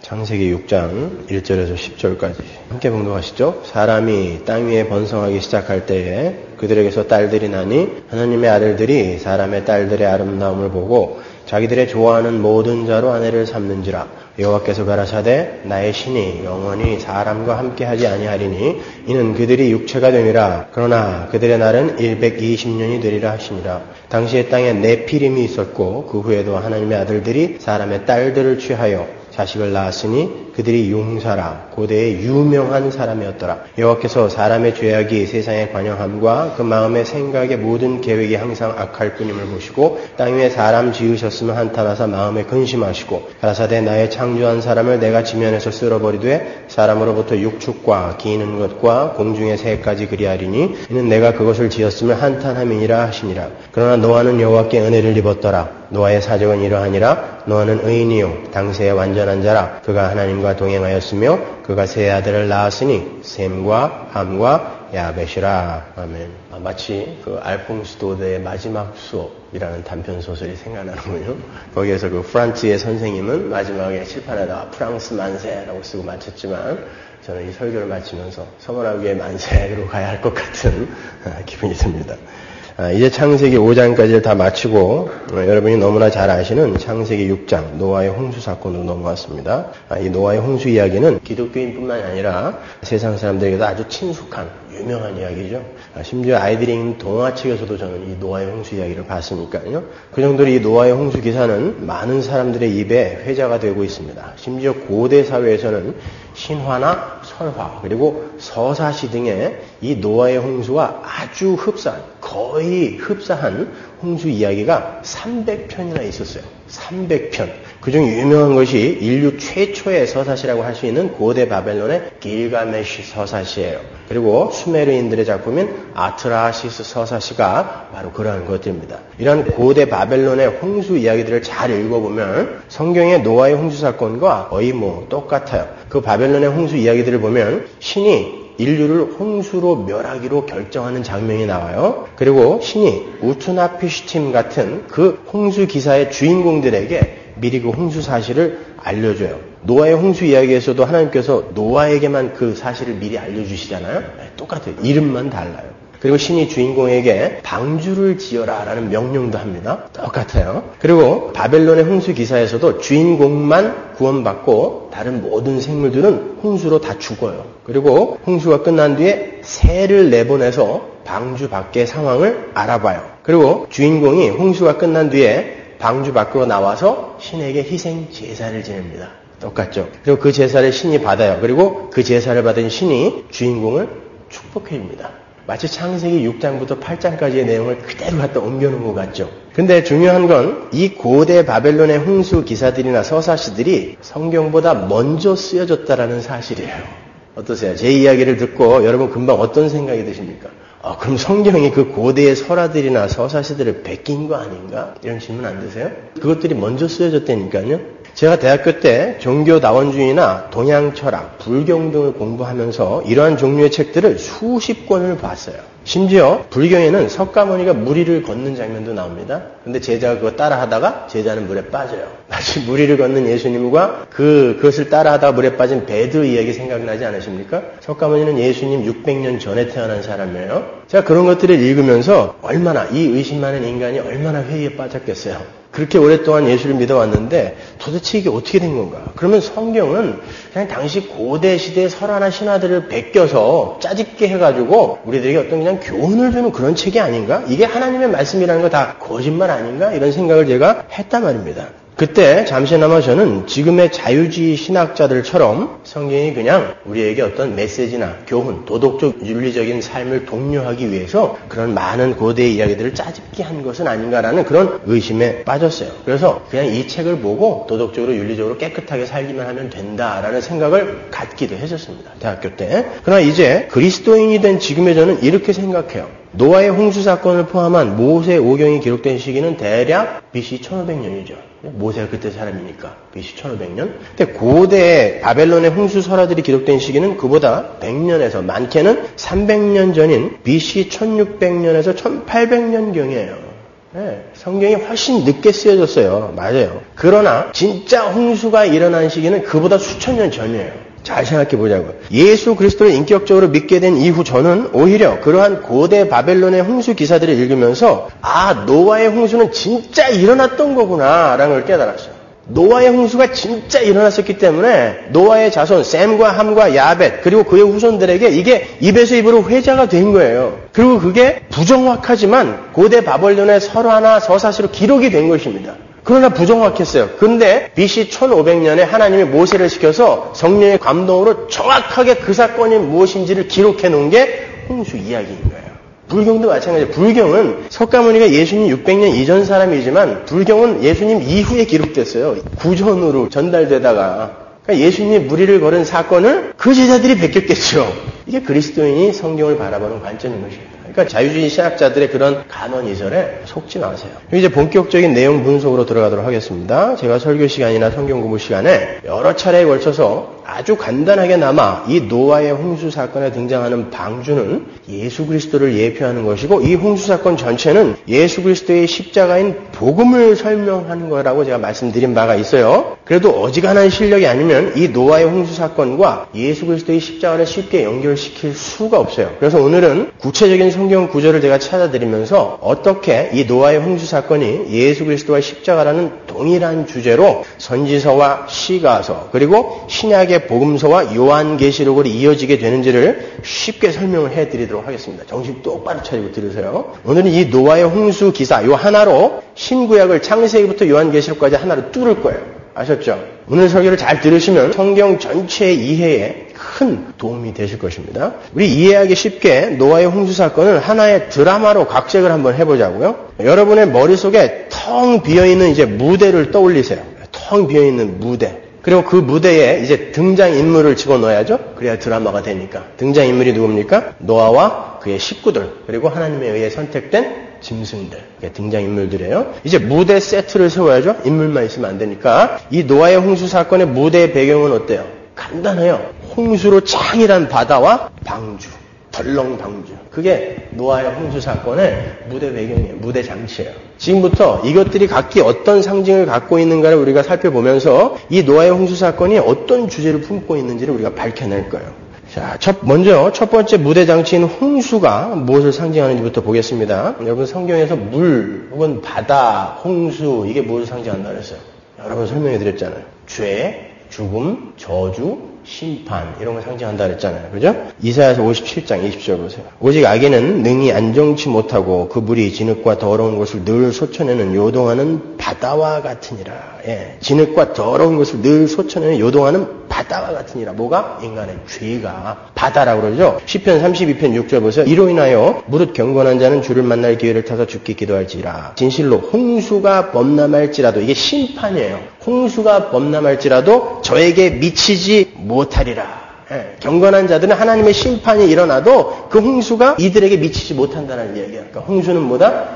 창세기 6장 1절에서 10절까지 함께 봉독하시죠. 사람이 땅 위에 번성하기 시작할 때에 그들에게서 딸들이 나니 하나님의 아들들이 사람의 딸들의 아름다움을 보고 자기들의 좋아하는 모든 자로 아내를 삼는지라. 여호와께서 가라사대 나의 신이 영원히 사람과 함께하지 아니하리니 이는 그들이 육체가 됨이라. 그러나 그들의 날은 120년이 되리라 하시니라. 당시에 땅에 네피림이 있었고 그 후에도 하나님의 아들들이 사람의 딸들을 취하여 자식을 낳았으니 그들이 용사라. 고대의 유명한 사람이었더라. 여호와께서 사람의 죄악이 세상에 관영함과 그 마음의 생각의 모든 계획이 항상 악할 뿐임을 보시고 땅 위에 사람 지으셨으면 한탄하사 마음에 근심하시고 가라사대 나의 창조한 사람을 내가 지면에서 쓸어버리되 사람으로부터 육축과 기는 것과 공중의 새까지 그리하리니 이는 내가 그것을 지었으면 한탄함이니라 하시니라. 그러나 노아는 여호와께 은혜를 입었더라. 노아의 사적은 이러하니라. 노아는 의인이요 당세의 완전한 자라. 그가 하나님과 동행하였으며 그가 세 아들을 낳았으니 셈과 함과 야벳이라. 아멘. 마치 그 알퐁스 도데의 마지막 수업이라는 단편 소설이 생각나는군요. 거기에서 그 프란츠의 선생님은 마지막에 칠판에다가 프랑스 만세라고 쓰고 마쳤지만 저는 이 설교를 마치면서 서머나우기의 만세로 가야 할 것 같은 기분이 듭니다. 이제 창세기 5장까지를 다 마치고 여러분이 너무나 잘 아시는 창세기 6장 노아의 홍수 사건으로 넘어왔습니다. 이 노아의 홍수 이야기는 기독교인뿐만 아니라 세상 사람들에게도 아주 친숙한 유명한 이야기죠. 심지어 아이들이 읽는 동화책에서도 저는 이 노아의 홍수 이야기를 봤으니까요. 그 정도로 이 노아의 홍수 기사는 많은 사람들의 입에 회자가 되고 있습니다. 심지어 고대 사회에서는 신화나 설화 그리고 서사시 등의 이 노아의 홍수와 아주 흡사한 거의 흡사한 홍수 이야기가 300편이나 있었어요. 300편. 그중 유명한 것이 인류 최초의 서사시라고 할 수 있는 고대 바벨론의 길가메시 서사시예요. 그리고 수메르인들의 작품인 아트라시스 서사시가 바로 그러한 것들입니다. 이런 고대 바벨론의 홍수 이야기들을 잘 읽어보면 성경의 노아의 홍수 사건과 거의 똑같아요. 그 바벨론의 홍수 이야기들을 보면 신이 인류를 홍수로 멸하기로 결정하는 장면이 나와요. 그리고 신이 우투나피슈팀 같은 그 홍수 기사의 주인공들에게 미리 그 홍수 사실을 알려줘요. 노아의 홍수 이야기에서도 하나님께서 노아에게만 그 사실을 미리 알려주시잖아요. 똑같아요. 이름만 달라요. 그리고 신이 주인공에게 방주를 지어라 라는 명령도 합니다. 똑같아요. 그리고 바벨론의 홍수 기사에서도 주인공만 구원받고 다른 모든 생물들은 홍수로 다 죽어요. 그리고 홍수가 끝난 뒤에 새를 내보내서 방주 밖의 상황을 알아봐요. 그리고 주인공이 홍수가 끝난 뒤에 방주 밖으로 나와서 신에게 희생 제사를 지냅니다. 똑같죠. 그리고 그 제사를 신이 받아요. 그리고 그 제사를 받은 신이 주인공을 축복해 줍니다. 마치 창세기 6장부터 8장까지의 내용을 그대로 갖다 옮겨놓은 것 같죠. 근데 중요한 건 이 고대 바벨론의 홍수 기사들이나 서사시들이 성경보다 먼저 쓰여졌다라는 사실이에요. 어떠세요? 제 이야기를 듣고 여러분 금방 어떤 생각이 드십니까? 그럼 성경이 그 고대의 설화들이나 서사시들을 베낀 거 아닌가? 이런 질문 안 드세요? 그것들이 먼저 쓰여졌다니까요. 제가 대학교 때 종교다원주의나 동양철학, 불경 등을 공부하면서 이러한 종류의 책들을 수십 권을 봤어요. 심지어 불경에는 석가모니가 무리를 걷는 장면도 나옵니다. 근데 제자가 그거 따라하다가 제자는 물에 빠져요. 마치 무리를 걷는 예수님과 그것을 따라하다가 물에 빠진 베드 이야기 생각나지 않으십니까? 석가모니는 예수님 600년 전에 태어난 사람이에요. 제가 그런 것들을 읽으면서 얼마나 이 의심 많은 인간이 얼마나 회의에 빠졌겠어요. 그렇게 오랫동안 예수를 믿어왔는데 도대체 이게 어떻게 된 건가? 그러면 성경은 그냥 당시 고대 시대의 설화나 신화들을 베껴서 짜집게 해가지고 우리들에게 어떤 그냥 교훈을 주는 그런 책이 아닌가? 이게 하나님의 말씀이라는 거 다 거짓말 아닌가? 이런 생각을 제가 했단 말입니다. 그때 잠시나마 저는 지금의 자유주의 신학자들처럼 성경이 그냥 우리에게 어떤 메시지나 교훈, 도덕적, 윤리적인 삶을 독려하기 위해서 그런 많은 고대의 이야기들을 짜집기 한 것은 아닌가라는 그런 의심에 빠졌어요. 그래서 그냥 이 책을 보고 도덕적으로, 윤리적으로 깨끗하게 살기만 하면 된다라는 생각을 갖기도 했었습니다. 대학교 때. 그러나 이제 그리스도인이 된 지금의 저는 이렇게 생각해요. 노아의 홍수 사건을 포함한 모세 오경이 기록된 시기는 대략 BC 1500년이죠. 모세가 그때 사람이니까 BC 1500년. 근데 고대 바벨론의 홍수 설화들이 기록된 시기는 그보다 100년에서 많게는 300년 전인 BC 1600년에서 1800년경이에요. 성경이 훨씬 늦게 쓰여졌어요. 맞아요. 그러나 진짜 홍수가 일어난 시기는 그보다 수천 년 전이에요. 잘 생각해 보자고요. 예수 그리스도를 인격적으로 믿게 된 이후 저는 오히려 그러한 고대 바벨론의 홍수 기사들을 읽으면서 노아의 홍수는 진짜 일어났던 거구나 라는 걸 깨달았어요. 노아의 홍수가 진짜 일어났었기 때문에 노아의 자손 셈과 함과 야벳 그리고 그의 후손들에게 이게 입에서 입으로 회자가 된 거예요. 그리고 그게 부정확하지만 고대 바벨론의 설화나 서사시로 기록이 된 것입니다. 그러나 부정확했어요. 그런데 BC 1500년에 하나님이 모세를 시켜서 성령의 감동으로 정확하게 그 사건이 무엇인지를 기록해 놓은 게 홍수 이야기인 거예요. 불경도 마찬가지예요. 불경은 석가모니가 예수님 600년 이전 사람이지만 불경은 예수님 이후에 기록됐어요. 구전으로 전달되다가 그러니까 예수님이 무리를 걸은 사건을 그 제자들이 베꼈겠죠. 이게 그리스도인이 성경을 바라보는 관점인 것입니다. 그러니까 자유주의 신학자들의 그런 간언이설에 속지 마세요. 이제 본격적인 내용 분석으로 들어가도록 하겠습니다. 제가 설교 시간이나 성경 공부 시간에 여러 차례에 걸쳐서 아주 간단하게나마 이 노아의 홍수 사건에 등장하는 방주는 예수 그리스도를 예표하는 것이고 이 홍수 사건 전체는 예수 그리스도의 십자가인 복음을 설명하는 거라고 제가 말씀드린 바가 있어요. 그래도 어지간한 실력이 아니면 이 노아의 홍수 사건과 예수 그리스도의 십자가를 쉽게 연결시킬 수가 없어요. 그래서 오늘은 구체적인 성경 구절을 제가 찾아드리면서 어떻게 이 노아의 홍수 사건이 예수 그리스도와 십자가라는 동일한 주제로 선지서와 시가서 그리고 신약의 복음서와 요한계시록으로 이어지게 되는지를 쉽게 설명을 해드리도록 하겠습니다. 정신 똑바로 차리고 들으세요. 오늘은 이 노아의 홍수 기사 요 하나로 신구약을 창세기부터 요한계시록까지 하나로 뚫을 거예요. 아셨죠? 오늘 설교를 잘 들으시면 성경 전체의 이해에 큰 도움이 되실 것입니다. 우리 이해하기 쉽게 노아의 홍수 사건을 하나의 드라마로 각색을 한번 해보자고요. 여러분의 머릿속에 텅 비어있는 이제 무대를 떠올리세요. 텅 비어있는 무대. 그리고 그 무대에 이제 등장인물을 집어넣어야죠. 그래야 드라마가 되니까. 등장인물이 누굽니까? 노아와 그의 식구들 그리고 하나님에 의해 선택된 짐승들. 등장인물들이에요. 이제 무대 세트를 세워야죠. 인물만 있으면 안 되니까. 이 노아의 홍수 사건의 무대의 배경은 어때요? 간단해요. 홍수로 창일한 바다와 방주. 덜렁 방주. 그게 노아의 홍수 사건의 무대 배경이에요. 무대 장치예요. 지금부터 이것들이 각기 어떤 상징을 갖고 있는가를 우리가 살펴보면서 이 노아의 홍수 사건이 어떤 주제를 품고 있는지를 우리가 밝혀낼 거예요. 자, 먼저 첫 번째 무대 장치인 홍수가 무엇을 상징하는지부터 보겠습니다. 여러분 성경에서 물 혹은 바다, 홍수 이게 무엇을 상징한다 그랬어요? 여러 번 설명해 드렸잖아요. 죄, 죽음, 저주, 심판 이런 걸 상징한다 그랬잖아요. 그죠? 이사야서 57장 20절 보세요. 오직 악인은 능히 안정치 못하고 그 물이 진흙과 더러운 것을 늘 솟쳐내는 요동하는 바다와 같으니라. 진흙과 더러운 것을 늘 솟쳐내는 요동하는 바다와 같으니라. 뭐가? 인간의 죄가 바다라고 그러죠. 시편 32편 6절 보세요. 이로 인하여 무릇 경건한 자는 주를 만날 기회를 타서 죽게 기도할지라. 진실로 홍수가 범람할지라도 이게 심판이에요. 홍수가 범람할지라도 저에게 미치지 못하리라. 경건한 자들은 하나님의 심판이 일어나도 그 홍수가 이들에게 미치지 못한다는 얘기예요. 그러니까 홍수는 뭐다?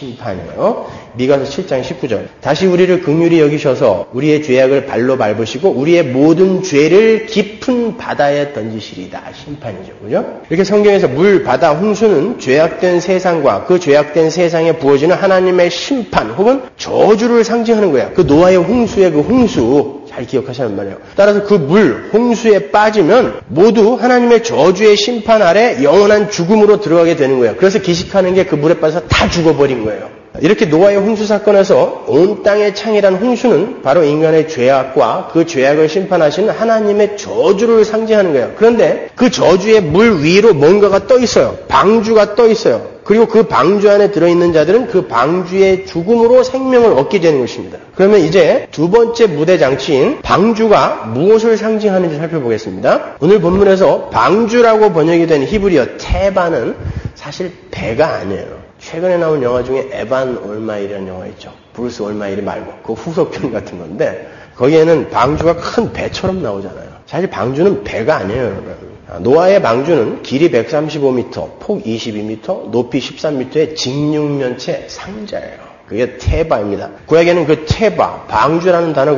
심판이에요. 미가서 7장 19절. 다시 우리를 긍휼히 여기셔서 우리의 죄악을 발로 밟으시고 우리의 모든 죄를 깊은 바다에 던지시리다. 심판이죠. 그죠? 이렇게 성경에서 물, 바다, 홍수는 죄악된 세상과 그 죄악된 세상에 부어지는 하나님의 심판 혹은 저주를 상징하는 거야. 그 노아의 홍수의 그 홍수. 잘 기억하시란 말이에요. 따라서 그 물, 홍수에 빠지면 모두 하나님의 저주의 심판 아래 영원한 죽음으로 들어가게 되는 거예요. 그래서 기식하는 게 그 물에 빠져서 다 죽어버린 거예요. 이렇게 노아의 홍수 사건에서 온 땅에 창일한 홍수는 바로 인간의 죄악과 그 죄악을 심판하시는 하나님의 저주를 상징하는 거예요. 그런데 그 저주의 물 위로 뭔가가 떠 있어요. 방주가 떠 있어요. 그리고 그 방주 안에 들어있는 자들은 그 방주의 죽음으로 생명을 얻게 되는 것입니다. 그러면 이제 두 번째 무대 장치인 방주가 무엇을 상징하는지 살펴보겠습니다. 오늘 본문에서 방주라고 번역이 된 히브리어 테바는 사실 배가 아니에요. 최근에 나온 영화 중에 에반 올마일이라는 영화 있죠. 브루스 올마일 말고 그 후속편 같은 건데 거기에는 방주가 큰 배처럼 나오잖아요. 사실 방주는 배가 아니에요, 여러분. 노아의 방주는 길이 135m, 폭 22m, 높이 13m의 직육면체 상자예요. 그게 테바입니다. 구약에는 그 테바, 방주라는 단어가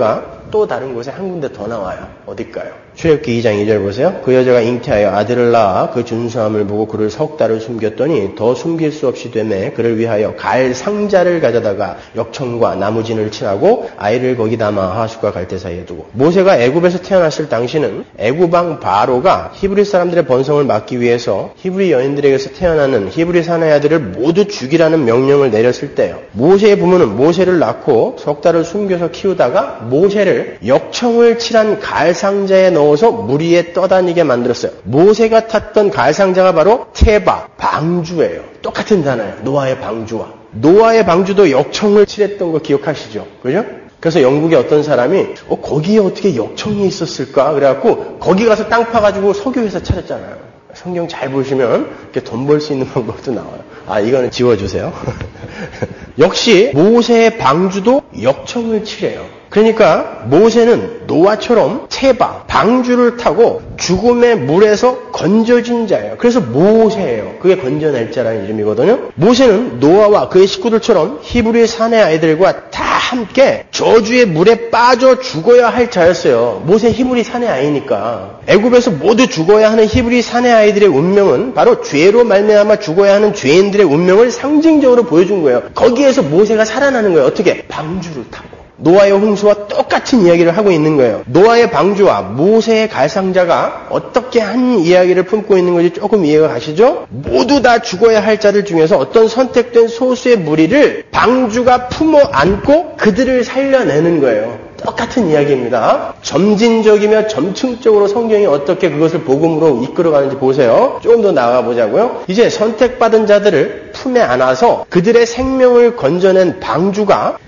또 다른 곳에 한 군데 더 나와요. 어딜까요? 출애굽기 2장 2절 보세요. 그 여자가 잉태하여 아들을 낳아 그 준수함을 보고 그를 석 달을 숨겼더니 더 숨길 수 없이 되매 그를 위하여 갈 상자를 가져다가 역청과 나무진을 칠하고 아이를 거기 담아 하숫과 갈대 사이에 두고. 모세가 애굽에서 태어났을 당시는 애굽 왕 바로가 히브리 사람들의 번성을 막기 위해서 히브리 여인들에게서 태어나는 히브리 사내 아들을 모두 죽이라는 명령을 내렸을 때요. 모세의 부모는 모세를 낳고 석 달을 숨겨서 키우다가 모세를 역청을 칠한 갈 상자에 넣어서 물 위에 떠다니게 만들었어요. 모세가 탔던 갈 상자가 바로 테바, 방주예요. 똑같은 단어예요. 노아의 방주와. 노아의 방주도 역청을 칠했던 거 기억하시죠? 그죠? 그래서 영국의 어떤 사람이 거기에 어떻게 역청이 있었을까? 그래갖고 거기 가서 땅 파가지고 석유회사 차렸잖아요. 성경 잘 보시면 이렇게 돈 벌 수 있는 방법도 나와요. 이거는 지워주세요. 역시 모세의 방주도 역청을 칠해요. 그러니까 모세는 노아처럼 테바, 방주를 타고 죽음의 물에서 건져진 자예요. 그래서 모세예요. 그게 건져낼 자라는 이름이거든요. 모세는 노아와 그의 식구들처럼 히브리 사내 아이들과 다 함께 저주의 물에 빠져 죽어야 할 자였어요. 모세 히브리 사내 아이니까. 애굽에서 모두 죽어야 하는 히브리 사내 아이들의 운명은 바로 죄로 말미암아 죽어야 하는 죄인들의 운명을 상징적으로 보여준 거예요. 거기에서 모세가 살아나는 거예요. 어떻게? 방주를 타고. 노아의 홍수와 똑같은 이야기를 하고 있는 거예요. 노아의 방주와 모세의 갈상자가 어떻게 한 이야기를 품고 있는 건지 조금 이해가 가시죠? 모두 다 죽어야 할 자들 중에서 어떤 선택된 소수의 무리를 방주가 품어 안고 그들을 살려내는 거예요. 똑같은 이야기입니다. 점진적이며 점층적으로 성경이 어떻게 그것을 복음으로 이끌어가는지 보세요. 조금 더 나아가 보자고요. 이제 선택받은 자들을 품에 안아서 그들의 생명을 건져낸 방주가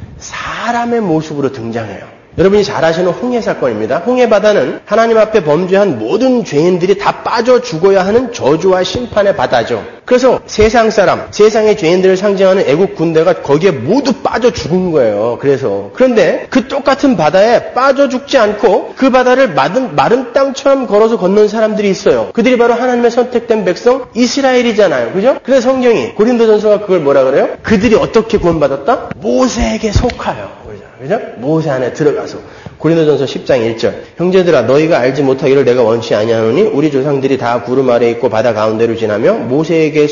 사람의 모습으로 등장해요. 여러분이 잘 아시는 홍해 사건입니다. 홍해 바다는 하나님 앞에 범죄한 모든 죄인들이 다 빠져 죽어야 하는 저주와 심판의 바다죠. 그래서 세상 사람, 세상의 죄인들을 상징하는 애국 군대가 거기에 모두 빠져 죽은 거예요. 그런데 그 똑같은 바다에 빠져 죽지 않고 그 바다를 마른 땅처럼 걸어서 건넌 사람들이 있어요. 그들이 바로 하나님의 선택된 백성 이스라엘이잖아요. 그죠? 그래서 성경이 고린도전서가 그걸 뭐라 그래요? 그들이 어떻게 구원받았다? 모세에게 속하여. 그죠? 모세 안에 들어가서. 고린도전서 10장 1절. 형제들아 너희가 알지 못하기를 내가 원치 아니하노니 우리 조상들이 다 구름 아래 있고 바다 가운데로 지나며 모세에게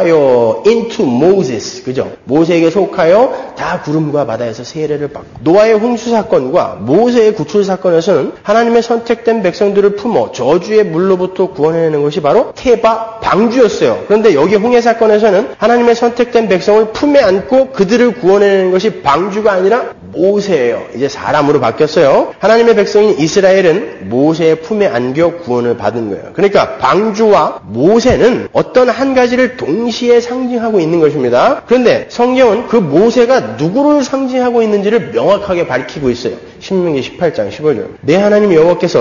속하여 into Moses. 그죠? 모세에게 속하여 다 구름과 바다에서 세례를 받고. 노아의 홍수 사건과 모세의 구출 사건에서는 하나님의 선택된 백성들을 품어 저주의 물로부터 구원해내는 것이 바로 테바 방주였어요. 그런데 여기 홍해 사건에서는 하나님의 선택된 백성을 품에 안고 그들을 구원해내는 것이 방주가 아니라 모세예요. 이제 사람으로 바뀌었어요. 하나님의 백성인 이스라엘은 모세의 품에 안겨 구원을 받은 거예요. 그러니까 방주와 모세는 어떤 한 가지를 동시에 상징하고 있는 것입니다. 그런데 성경은 그 모세가 누구를 상징하고 있는지를 명확하게 밝히고 있어요. 신명기 18장 15절. 내 하나님 여호와께서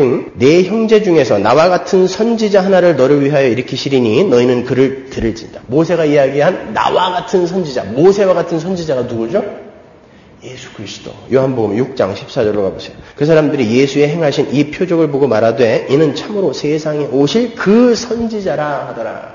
네 형제 중에서 나와 같은 선지자 하나를 너를 위하여 일으키시리니 너희는 그를 들을진다. 모세가 이야기한 나와 같은 선지자, 모세와 같은 선지자가 누구죠? 예수 그리스도. 요한복음 6장 14절로 가보세요. 그 사람들이 예수의 행하신 이 표적을 보고 말하되 이는 참으로 세상에 오실 그 선지자라 하더라.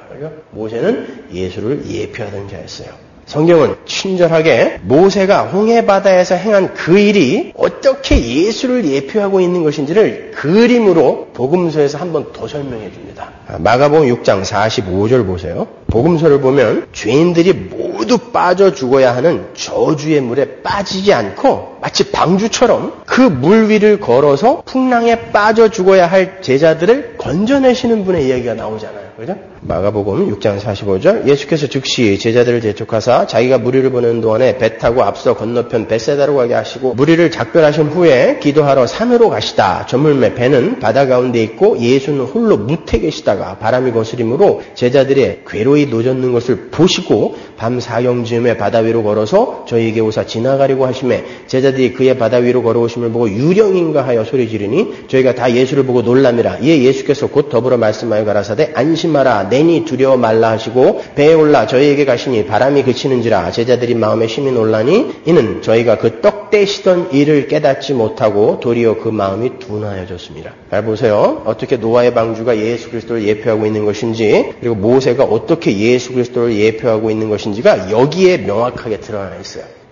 모세는 예수를 예표하던 자였어요. 성경은 친절하게 모세가 홍해바다에서 행한 그 일이 어떻게 예수를 예표하고 있는 것인지를 그림으로 복음서에서 한 번 더 설명해 줍니다. 마가복음 6장 45절 보세요. 복음서를 보면 죄인들이 모두 빠져 죽어야 하는 저주의 물에 빠지지 않고 마치 방주처럼 그 물 위를 걸어서 풍랑에 빠져 죽어야 할 제자들을 건져내시는 분의 이야기가 나오잖아요. 그죠? 마가복음 6장 45절. 예수께서 즉시 제자들을 재촉하사 자기가 무리를 보내는 동안에 배 타고 앞서 건너편 벳세다로 가게 하시고 무리를 작별하신 후에 기도하러 산으로 가시다. 저물매 배는 바다 가운데 있고 예수는 홀로 무태 계시다가 바람이 거스림으로 제자들의 괴로이 노젓는 것을 보시고 밤 사경즈음에 바다 위로 걸어서 저희에게 오사 지나가려고 하시매 제자들이 그의 바다 위로 걸어오심을 보고 유령인가 하여 소리 지르니 저희가 다 예수를 보고 놀람이라. 이에 예수께서 곧 더불어 말씀하여 가라사대 안심하라 내니 두려워 말라 하시고 배에 올라 저희에게 가시니 바람이 그치는지라. 제자들이 마음에 심히 놀라니 이는 저희가 그 떡 떼시던 일을 깨닫지 못하고 도리어 그 마음이 둔하여졌습니다. 잘 보세요. 어떻게 노아의 방주가 예수 그리스도를 예표하고 있는 것인지 그리고 모세가 어떻게 예수 그리스도를 예표하고 있는 것인지가 여기에 명확하게 드러나 있어요.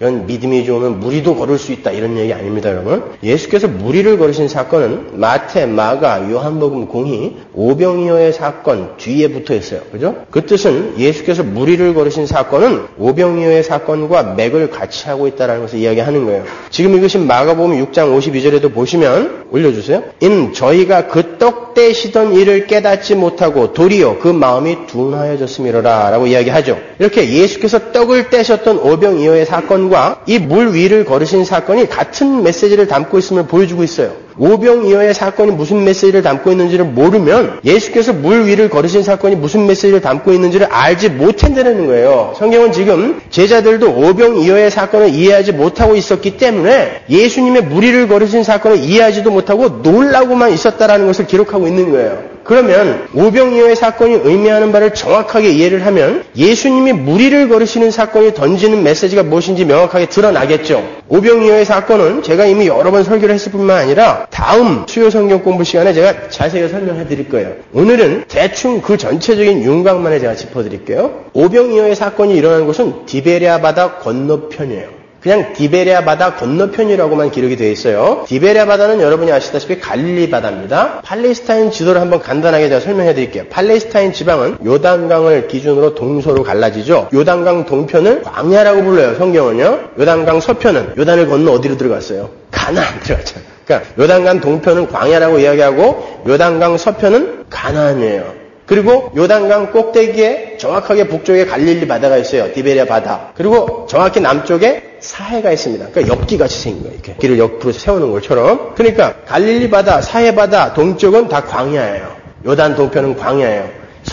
이건 믿음이 좋으면 무리도 걸을 수 있다 이런 얘기 아닙니다, 여러분. 예수께서 무리를 걸으신 사건은 마태, 마가, 요한복음 공히 오병이어의 사건 뒤에 붙어 있어요. 그죠? 그 뜻은 예수께서 무리를 걸으신 사건은 오병이어의 사건과 맥을 같이 하고 있다는 것을 이야기하는 거예요. 지금 읽으신 마가복음 6장 52절에도 보시면 올려주세요. 이는 저희가 그 떡 떼시던 일을 깨닫지 못하고 도리어 그 마음이 둔하여졌음이로라 라고 이야기하죠. 이렇게 예수께서 떡을 떼셨던 오병이어의 사건과 이 물 위를 걸으신 사건이 같은 메시지를 담고 있음을 보여주고 있어요. 오병이어의 사건이 무슨 메시지를 담고 있는지를 모르면 예수께서 물 위를 걸으신 사건이 무슨 메시지를 담고 있는지를 알지 못한다는 거예요. 성경은 지금 제자들도 오병이어의 사건을 이해하지 못하고 있었기 때문에 예수님의 물 위를 걸으신 사건을 이해하지도 못하고 놀라고만 있었다라는 것을 기록하고 있는 거예요. 그러면 오병이어의 사건이 의미하는 바를 정확하게 이해를 하면 예수님이 물 위를 걸으시는 사건이 던지는 메시지가 무엇인지 명확하게 드러나겠죠. 오병이어의 사건은 제가 이미 여러 번 설교를 했을 뿐만 아니라 다음 수요 성경 공부 시간에 제가 자세히 설명해 드릴 거예요. 오늘은 대충 그 전체적인 윤곽만에 제가 짚어드릴게요. 오병이어의 사건이 일어난 곳은 디베랴 바다 건너편이에요. 그냥 디베랴 바다 건너편이라고만 기록이 되어 있어요. 디베랴 바다는 여러분이 아시다시피 갈릴리 바다입니다. 팔레스타인 지도를 한번 간단하게 제가 설명해 드릴게요. 팔레스타인 지방은 요단강을 기준으로 동서로 갈라지죠. 요단강 동편을 광야라고 불러요. 성경은요. 요단강 서편은 요단을 건너 어디로 들어갔어요? 가나안 들어갔잖아요. 그러니까 요단강 동편은 광야라고 이야기하고 요단강 서편은 가나안이에요. 그리고 요단강 꼭대기에 정확하게 북쪽에 갈릴리 바다가 있어요. 디베랴 바다. 그리고 정확히 남쪽에 사해가 있습니다. 그러니까 엽기같이 생긴 거예요. 이렇게 길을 옆으로 세우는 것처럼. 그러니까 갈릴리 바다, 사해 바다 동쪽은 다 광야예요. 요단 동편은 광야예요.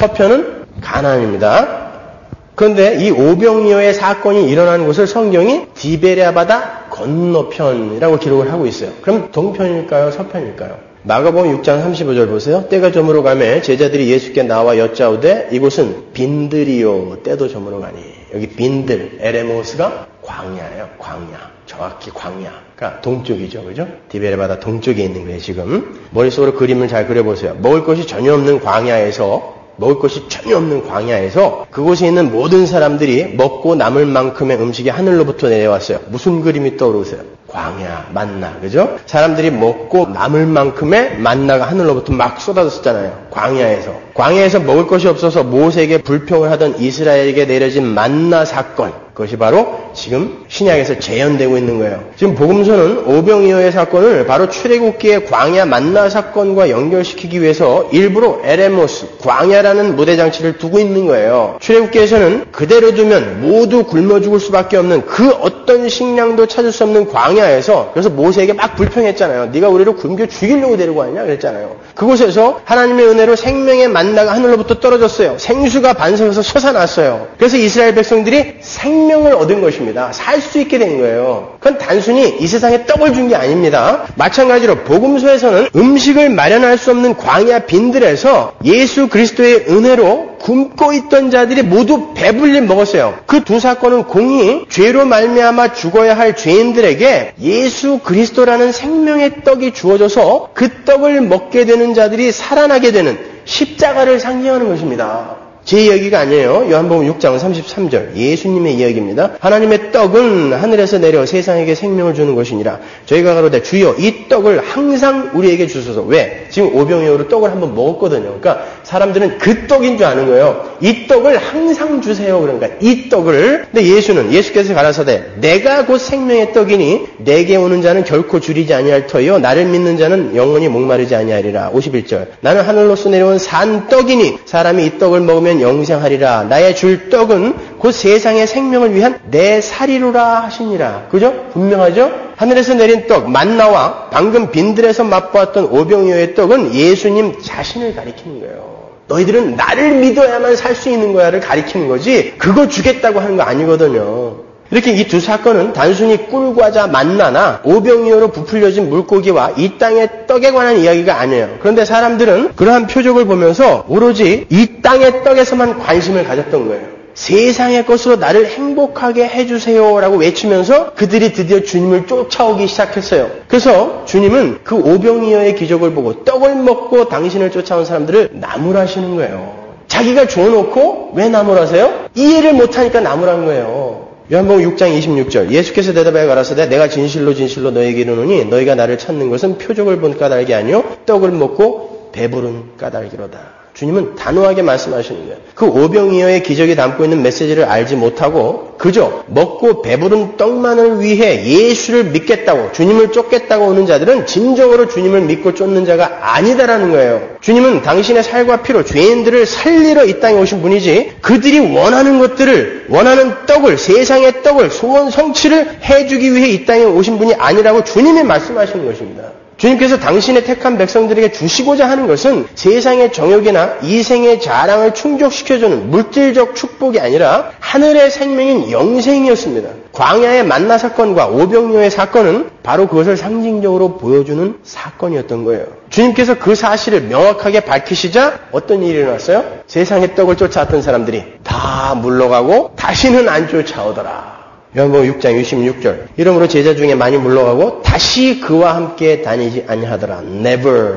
서편은 가나안입니다. 그런데 이 오병이어의 사건이 일어난 곳을 성경이 디베랴 바다 건너편이라고 기록을 하고 있어요. 그럼 동편일까요? 서편일까요? 마가복음 6장 35절 보세요. 때가 저물어 가매 제자들이 예수께 나와 여짜오되 이곳은 빈들이요 때도 저물어 가니. 여기 빈들, 에레모스가 광야예요. 광야. 정확히 광야. 그러니까 동쪽이죠. 그죠? 디베랴 바다 동쪽에 있는 거예요. 지금. 머릿속으로 그림을 잘 그려보세요. 먹을 것이 전혀 없는 광야에서 그곳에 있는 모든 사람들이 먹고 남을 만큼의 음식이 하늘로부터 내려왔어요. 무슨 그림이 떠오르세요? 광야, 만나, 그죠? 사람들이 먹고 남을 만큼의 만나가 하늘로부터 막 쏟아졌잖아요. 광야에서 먹을 것이 없어서 모세에게 불평을 하던 이스라엘에게 내려진 만나 사건. 그것이 바로 지금 신약에서 재현되고 있는 거예요. 지금 복음서는 오병이어의 사건을 바로 출애굽기의 광야 만나 사건과 연결시키기 위해서 일부러 에레모스, 광야라는 무대장치를 두고 있는 거예요. 출애굽기에서는 그대로 두면 모두 굶어 죽을 수밖에 없는 그 어떤 식량도 찾을 수 없는 광야에서 그래서 모세에게 막 불평했잖아요. 네가 우리를 굶겨 죽이려고 데리고 왔냐 그랬잖아요. 그곳에서 하나님의 은혜로 생명의 만나가 하늘로부터 떨어졌어요. 생수가 반석에서 솟아났어요. 그래서 이스라엘 백성들이 생명을 얻은 것입니다. 살 수 있게 된 거예요. 그건 단순히 이 세상에 떡을 준 게 아닙니다. 마찬가지로 복음서에서는 음식을 마련할 수 없는 광야 빈들에서 예수 그리스도의 은혜로 굶고 있던 자들이 모두 배불리 먹었어요. 그 두 사건은 공히 죄로 말미암아 죽어야 할 죄인들에게 예수 그리스도라는 생명의 떡이 주어져서 그 떡을 먹게 되는 자들이 살아나게 되는 십자가를 상징하는 것입니다. 제 이야기가 아니에요. 요한복음 6장 33절 예수님의 이야기입니다. 하나님의 떡은 하늘에서 내려 세상에게 생명을 주는 것이니라. 저희가 가로되 주여 이 떡을 항상 우리에게 주소서. 왜? 지금 오병이어로 떡을 한번 먹었거든요. 그러니까 사람들은 그 떡인 줄 아는 거예요. 이 떡을 항상 주세요. 그러니까 이 떡을. 근데 예수께서 가라사대 내가 곧 생명의 떡이니 내게 오는 자는 결코 줄이지 아니할 터이요 나를 믿는 자는 영원히 목마르지 아니하리라. 51절 나는 하늘로서 내려온 산 떡이니 사람이 이 떡을 먹으면 영생하리라. 나의 줄 떡은 곧 세상의 생명을 위한 내 살이로라 하시니라. 그죠? 분명하죠? 하늘에서 내린 떡, 만나와 방금 빈들에서 맛보았던 오병이어의 떡은 예수님 자신을 가리키는 거예요. 너희들은 나를 믿어야만 살 수 있는 거야를 가리키는 거지 그거 주겠다고 하는 거 아니거든요. 이렇게 이 두 사건은 단순히 꿀과자 만나나 오병이어로 부풀려진 물고기와 이 땅의 떡에 관한 이야기가 아니에요. 그런데 사람들은 그러한 표적을 보면서 오로지 이 땅의 떡에서만 관심을 가졌던 거예요. 세상의 것으로 나를 행복하게 해주세요라고 외치면서 그들이 드디어 주님을 쫓아오기 시작했어요. 그래서 주님은 그 오병이어의 기적을 보고 떡을 먹고 당신을 쫓아온 사람들을 나무라시는 거예요. 자기가 줘놓고 왜 나무라세요? 이해를 못하니까 나무란 거예요. 요한복음 6장 26절 예수께서 대답하여 가라사대 내가 진실로 진실로 너희에게 이르노니 너희가 나를 찾는 것은 표적을 본 까닭이 아니요 떡을 먹고 배부른 까닭이로다. 주님은 단호하게 말씀하시는 거예요. 그 오병이어의 기적이 담고 있는 메시지를 알지 못하고 그저 먹고 배부른 떡만을 위해 예수를 믿겠다고 주님을 쫓겠다고 오는 자들은 진정으로 주님을 믿고 쫓는 자가 아니다라는 거예요. 주님은 당신의 살과 피로 죄인들을 살리러 이 땅에 오신 분이지 그들이 원하는 것들을 원하는 떡을 세상의 떡을 소원 성취를 해주기 위해 이 땅에 오신 분이 아니라고 주님이 말씀하시는 것입니다. 주님께서 당신의 택한 백성들에게 주시고자 하는 것은 세상의 정욕이나 이생의 자랑을 충족시켜주는 물질적 축복이 아니라 하늘의 생명인 영생이었습니다. 광야의 만나 사건과 오병이어의 사건은 바로 그것을 상징적으로 보여주는 사건이었던 거예요. 주님께서 그 사실을 명확하게 밝히시자 어떤 일이 일어났어요? 세상의 떡을 쫓아왔던 사람들이 다 물러가고 다시는 안 쫓아오더라. 요한복음 6장 66절 이러므로 제자 중에 많이 물러가고 다시 그와 함께 다니지 아니하더라. Never.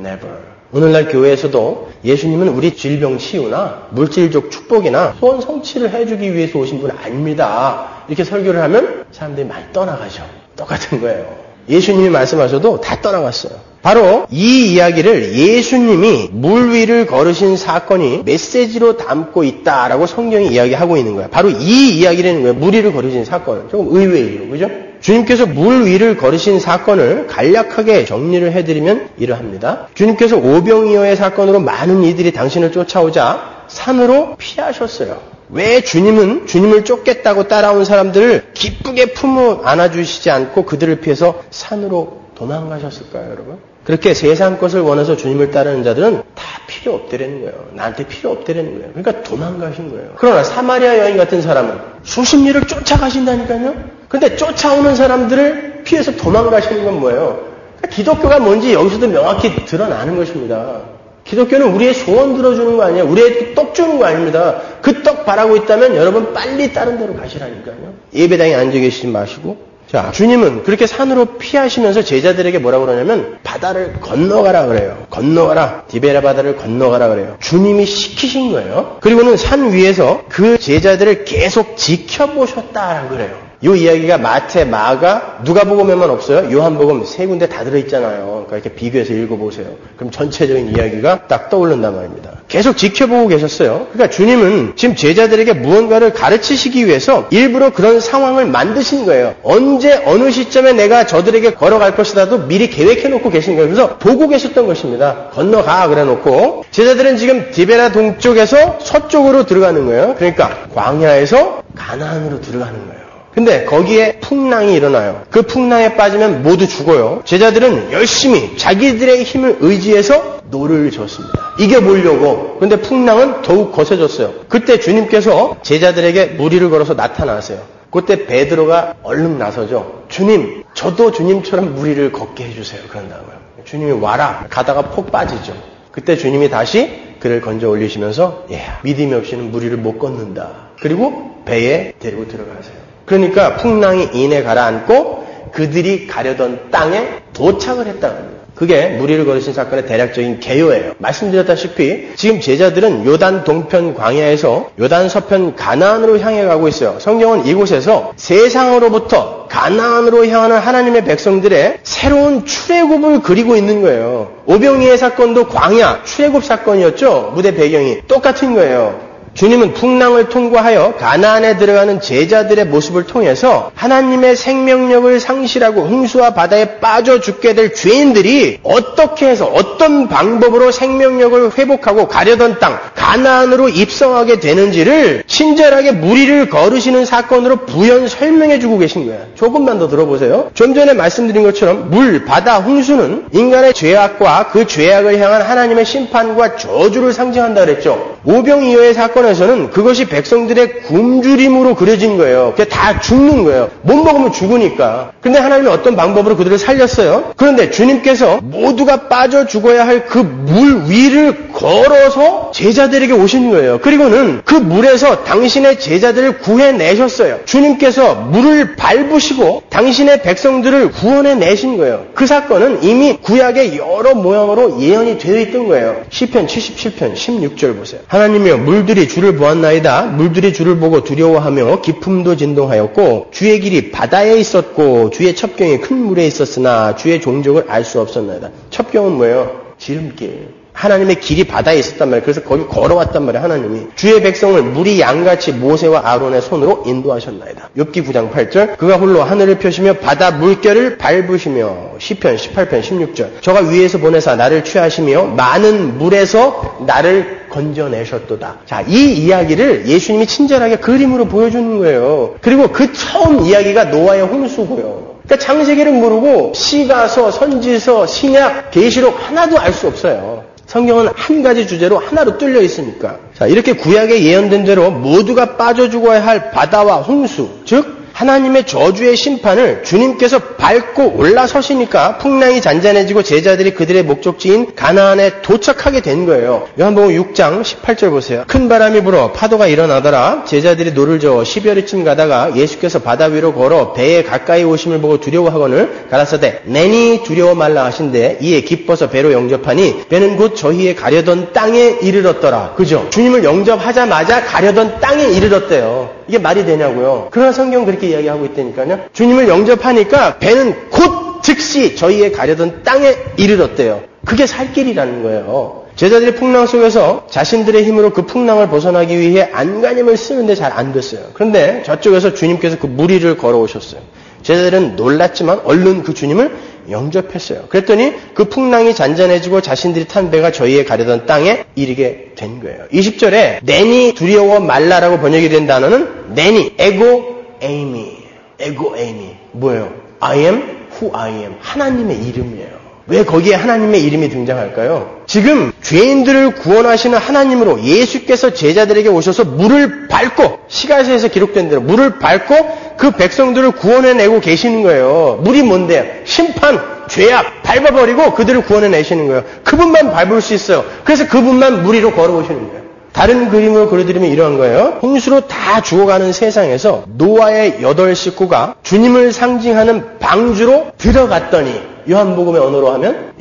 오늘날 교회에서도 예수님은 우리 질병 치유나 물질적 축복이나 소원 성취를 해주기 위해서 오신 분 아닙니다. 이렇게 설교를 하면 사람들이 많이 떠나가죠. 똑같은 거예요. 예수님이 말씀하셔도 다 떠나갔어요. 바로 이 이야기를 예수님이 물 위를 걸으신 사건이 메시지로 담고 있다라고 성경이 이야기하고 있는 거예요. 바로 이 이야기라는 거예요. 물 위를 걸으신 사건. 조금 의외예요. 그죠? 주님께서 물 위를 걸으신 사건을 간략하게 정리를 해드리면 이러합니다. 주님께서 오병이어의 사건으로 많은 이들이 당신을 쫓아오자 산으로 피하셨어요. 왜 주님은 주님을 쫓겠다고 따라온 사람들을 기쁘게 품어 안아주시지 않고 그들을 피해서 산으로 도망가셨을까요, 여러분? 그렇게 세상 것을 원해서 주님을 따르는 자들은 다 필요 없다라는 거예요. 나한테 필요 없다라는 거예요. 그러니까 도망가신 거예요. 그러나 사마리아 여인 같은 사람은 수십 리를 쫓아가신다니까요. 근데 쫓아오는 사람들을 피해서 도망가시는 건 뭐예요? 그러니까 기독교가 뭔지 여기서도 명확히 드러나는 것입니다. 기독교는 우리의 소원 들어주는 거 아니에요. 우리의 떡 주는 거 아닙니다. 그 떡 바라고 있다면 여러분 빨리 다른 데로 가시라니까요. 예배당에 앉아 계시지 마시고. 자, 주님은 그렇게 산으로 피하시면서 제자들에게 뭐라고 그러냐면 바다를 건너가라 그래요. 건너가라. 디베라 바다를 건너가라 그래요. 주님이 시키신 거예요. 그리고는 산 위에서 그 제자들을 계속 지켜보셨다라고 그래요. 이 이야기가 마태, 마가, 누가복음에만 없어요. 요한복음 세 군데 다 들어있잖아요. 그러니까 이렇게 비교해서 읽어보세요. 그럼 전체적인 이야기가 딱 떠오른단 말입니다. 계속 지켜보고 계셨어요. 그러니까 주님은 지금 제자들에게 무언가를 가르치시기 위해서 일부러 그런 상황을 만드신 거예요. 언제 어느 시점에 내가 저들에게 걸어갈 것이라도 미리 계획해놓고 계신 거예요. 그래서 보고 계셨던 것입니다. 건너가 그래놓고 제자들은 지금 디베라 동쪽에서 서쪽으로 들어가는 거예요. 그러니까 광야에서 가나안으로 들어가는 거예요. 근데 거기에 풍랑이 일어나요. 그 풍랑에 빠지면 모두 죽어요. 제자들은 열심히 자기들의 힘을 의지해서 노를 졌습니다. 이겨보려고. 근데 풍랑은 더욱 거세졌어요. 그때 주님께서 제자들에게 무리를 걸어서 나타나세요. 그때 베드로가 얼른 나서죠. 주님, 저도 주님처럼 무리를 걷게 해주세요. 그런다고요. 주님이 와라. 가다가 폭 빠지죠. 그때 주님이 다시 그를 건져 올리시면서 믿음이 없이는 무리를 못 걷는다. 그리고 배에 데리고 들어가세요. 그러니까 풍랑이 이내 가라앉고 그들이 가려던 땅에 도착을 했다는 겁니다. 그게 무리를 걸으신 사건의 대략적인 개요예요. 말씀드렸다시피 지금 제자들은 요단 동편 광야에서 요단 서편 가나안으로 향해 가고 있어요. 성경은 이곳에서 세상으로부터 가나안으로 향하는 하나님의 백성들의 새로운 출애굽을 그리고 있는 거예요. 오병이의 사건도 광야 출애굽 사건이었죠. 무대 배경이 똑같은 거예요. 주님은 풍랑을 통과하여 가나안에 들어가는 제자들의 모습을 통해서 하나님의 생명력을 상실하고 홍수와 바다에 빠져 죽게 될 죄인들이 어떻게 해서 어떤 방법으로 생명력을 회복하고 가려던 땅 가나안으로 입성하게 되는지를 친절하게 무리를 걸으시는 사건으로 부연 설명해주고 계신 거예요. 조금만 더 들어보세요. 좀 전에 말씀드린 것처럼 물, 바다, 홍수는 인간의 죄악과 그 죄악을 향한 하나님의 심판과 저주를 상징한다 그랬죠. 오병이어의 사건에서는 그것이 백성들의 굶주림으로 그려진 거예요. 그게 다 죽는 거예요. 못 먹으면 죽으니까. 근데 하나님이 어떤 방법으로 그들을 살렸어요? 그런데 주님께서 모두가 빠져 죽어야 할 그 물 위를 걸어서 제자들에게 오신 거예요. 그리고는 그 물에서 당신의 제자들을 구해내셨어요. 주님께서 물을 밟으시고 당신의 백성들을 구원해내신 거예요. 그 사건은 이미 구약의 여러 모양으로 예언이 되어 있던 거예요. 시편 77편 16절 보세요. 하나님이여 물들이 주를 보았나이다. 물들이 주를 보고 두려워하며 기품도 진동하였고 주의 길이 바다에 있었고 주의 첩경이 큰 물에 있었으나 주의 종족을 알 수 없었나이다. 첩경은 뭐예요? 지름길. 하나님의 길이 바다에 있었단 말이에요. 그래서 거기 걸어왔단 말이에요. 하나님이. 주의 백성을 물이 양같이 모세와 아론의 손으로 인도하셨나이다. 욥기 9장 8절. 그가 홀로 하늘을 펴시며 바다 물결을 밟으시며. 시편 18편 16절. 저가 위에서 보내사 나를 취하시며 많은 물에서 나를 건져내셨도다. 자, 이 이야기를 예수님이 친절하게 그림으로 보여주는 거예요. 그리고 그 처음 이야기가 노아의 홍수고요. 그러니까 창세기를 모르고 시가서, 선지서, 신약, 계시록 하나도 알 수 없어요. 성경은 한 가지 주제로 하나로 뚫려 있으니까. 자, 이렇게 구약에 예언된 대로 모두가 빠져 죽어야 할 바다와 홍수, 즉 하나님의 저주의 심판을 주님께서 밟고 올라서시니까 풍랑이 잔잔해지고 제자들이 그들의 목적지인 가나안에 도착하게 된 거예요. 요한복음 6장 18절 보세요. 큰 바람이 불어 파도가 일어나더라. 제자들이 노를 저어 12여리쯤 가다가 예수께서 바다 위로 걸어 배에 가까이 오심을 보고 두려워하거늘 가라사대 내니 두려워 말라 하신대 이에 기뻐서 배로 영접하니 배는 곧 저희의 가려던 땅에 이르렀더라. 그죠? 주님을 영접하자마자 가려던 땅에 이르렀대요. 이게 말이 되냐고요. 그러나 성경은 그렇게 이야기하고 있다니까요. 주님을 영접하니까 배는 곧 즉시 저희의 가려던 땅에 이르렀대요. 그게 살 길이라는 거예요. 제자들이 풍랑 속에서 자신들의 힘으로 그 풍랑을 벗어나기 위해 안간힘을 쓰는데 잘 안 됐어요. 그런데 저쪽에서 주님께서 그 물 위를 걸어오셨어요. 제자들은 놀랐지만 얼른 그 주님을 영접했어요. 그랬더니 그 풍랑이 잔잔해지고 자신들이 탄 배가 저희의 가려던 땅에 이르게 된 거예요. 20절에 내니 두려워 말라라고 번역이 된 단어는 내니, 에고 에이미. 뭐예요? I am who I am. 하나님의 이름이에요. 왜 거기에 하나님의 이름이 등장할까요? 지금 죄인들을 구원하시는 하나님으로 예수께서 제자들에게 오셔서 물을 밟고 시가서에서 기록된 대로 물을 밟고 그 백성들을 구원해내고 계시는 거예요. 물이 뭔데요? 심판, 죄악 밟아버리고 그들을 구원해내시는 거예요. 그분만 밟을 수 있어요. 그래서 그분만 물 위로 걸어오시는 거예요. 다른 그림으로 그려드리면 이러한 거예요. 홍수로 다 죽어가는 세상에서 노아의 8 식구가 주님을 상징하는 방주로 들어갔더니 요한복음의 언어로 하면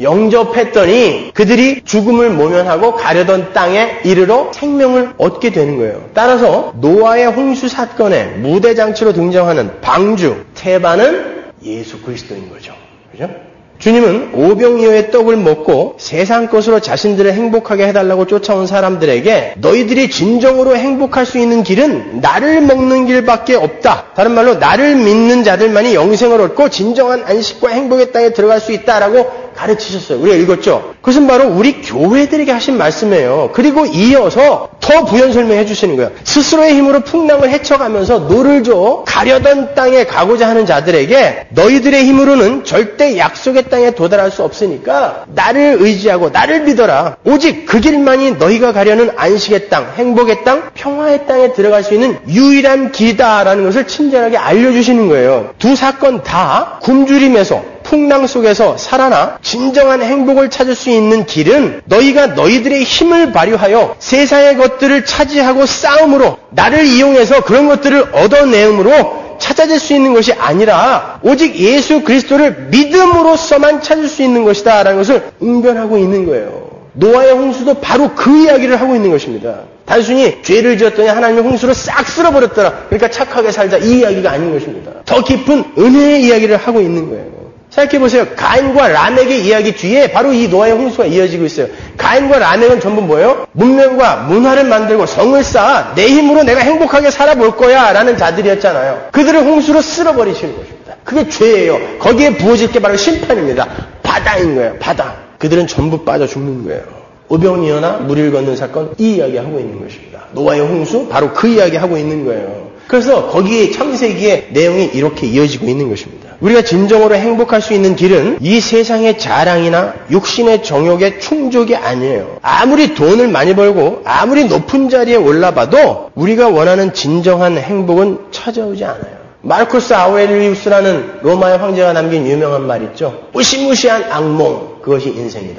영접했더니 그들이 죽음을 모면하고 가려던 땅에 이르러 생명을 얻게 되는 거예요. 따라서 노아의 홍수 사건의 무대장치로 등장하는 방주, 태반은 예수 그리스도인 거죠. 그죠? 주님은 오병이어의 떡을 먹고 세상 것으로 자신들을 행복하게 해달라고 쫓아온 사람들에게 너희들이 진정으로 행복할 수 있는 길은 나를 먹는 길밖에 없다. 다른 말로 나를 믿는 자들만이 영생을 얻고 진정한 안식과 행복의 땅에 들어갈 수 있다라고 가르치셨어요. 우리가 읽었죠? 그것은 바로 우리 교회들에게 하신 말씀이에요. 그리고 이어서 더 부연 설명해 주시는 거예요. 스스로의 힘으로 풍랑을 헤쳐가면서 노를 저 가려던 땅에 가고자 하는 자들에게 너희들의 힘으로는 절대 약속의 땅에 도달할 수 없으니까 나를 의지하고 나를 믿어라. 오직 그 길만이 너희가 가려는 안식의 땅, 행복의 땅, 평화의 땅에 들어갈 수 있는 유일한 길이다라는 것을 친절하게 알려주시는 거예요. 두 사건 다 굶주림에서 풍랑 속에서 살아나 진정한 행복을 찾을 수 있는 길은 너희가 너희들의 힘을 발휘하여 세상의 것들을 차지하고 싸움으로 나를 이용해서 그런 것들을 얻어내음으로 찾아질 수 있는 것이 아니라 오직 예수 그리스도를 믿음으로서만 찾을 수 있는 것이다 라는 것을 응변하고 있는 거예요. 노아의 홍수도 바로 그 이야기를 하고 있는 것입니다. 단순히 죄를 지었더니 하나님의 홍수로 싹 쓸어버렸더라. 그러니까 착하게 살자 이 이야기가 아닌 것입니다. 더 깊은 은혜의 이야기를 하고 있는 거예요. 생각해보세요. 가인과 라멕의 이야기 뒤에 바로 이 노아의 홍수가 이어지고 있어요. 가인과 라멕은 전부 뭐예요? 문명과 문화를 만들고 성을 쌓아 내 힘으로 내가 행복하게 살아볼 거야 라는 자들이었잖아요. 그들을 홍수로 쓸어버리시는 것입니다. 그게 죄예요. 거기에 부어질 게 바로 심판입니다. 바다인 거예요. 바다. 그들은 전부 빠져 죽는 거예요. 오병이어나 물을 걷는 사건 이 이야기 하고 있는 것입니다. 노아의 홍수 바로 그 이야기 하고 있는 거예요. 그래서 거기에 창세기의 내용이 이렇게 이어지고 있는 것입니다. 우리가 진정으로 행복할 수 있는 길은 이 세상의 자랑이나 육신의 정욕의 충족이 아니에요. 아무리 돈을 많이 벌고 아무리 높은 자리에 올라봐도 우리가 원하는 진정한 행복은 찾아오지 않아요. 마르쿠스 아우렐리우스라는 로마의 황제가 남긴 유명한 말 있죠. 무시무시한 악몽, 그것이 인생이다.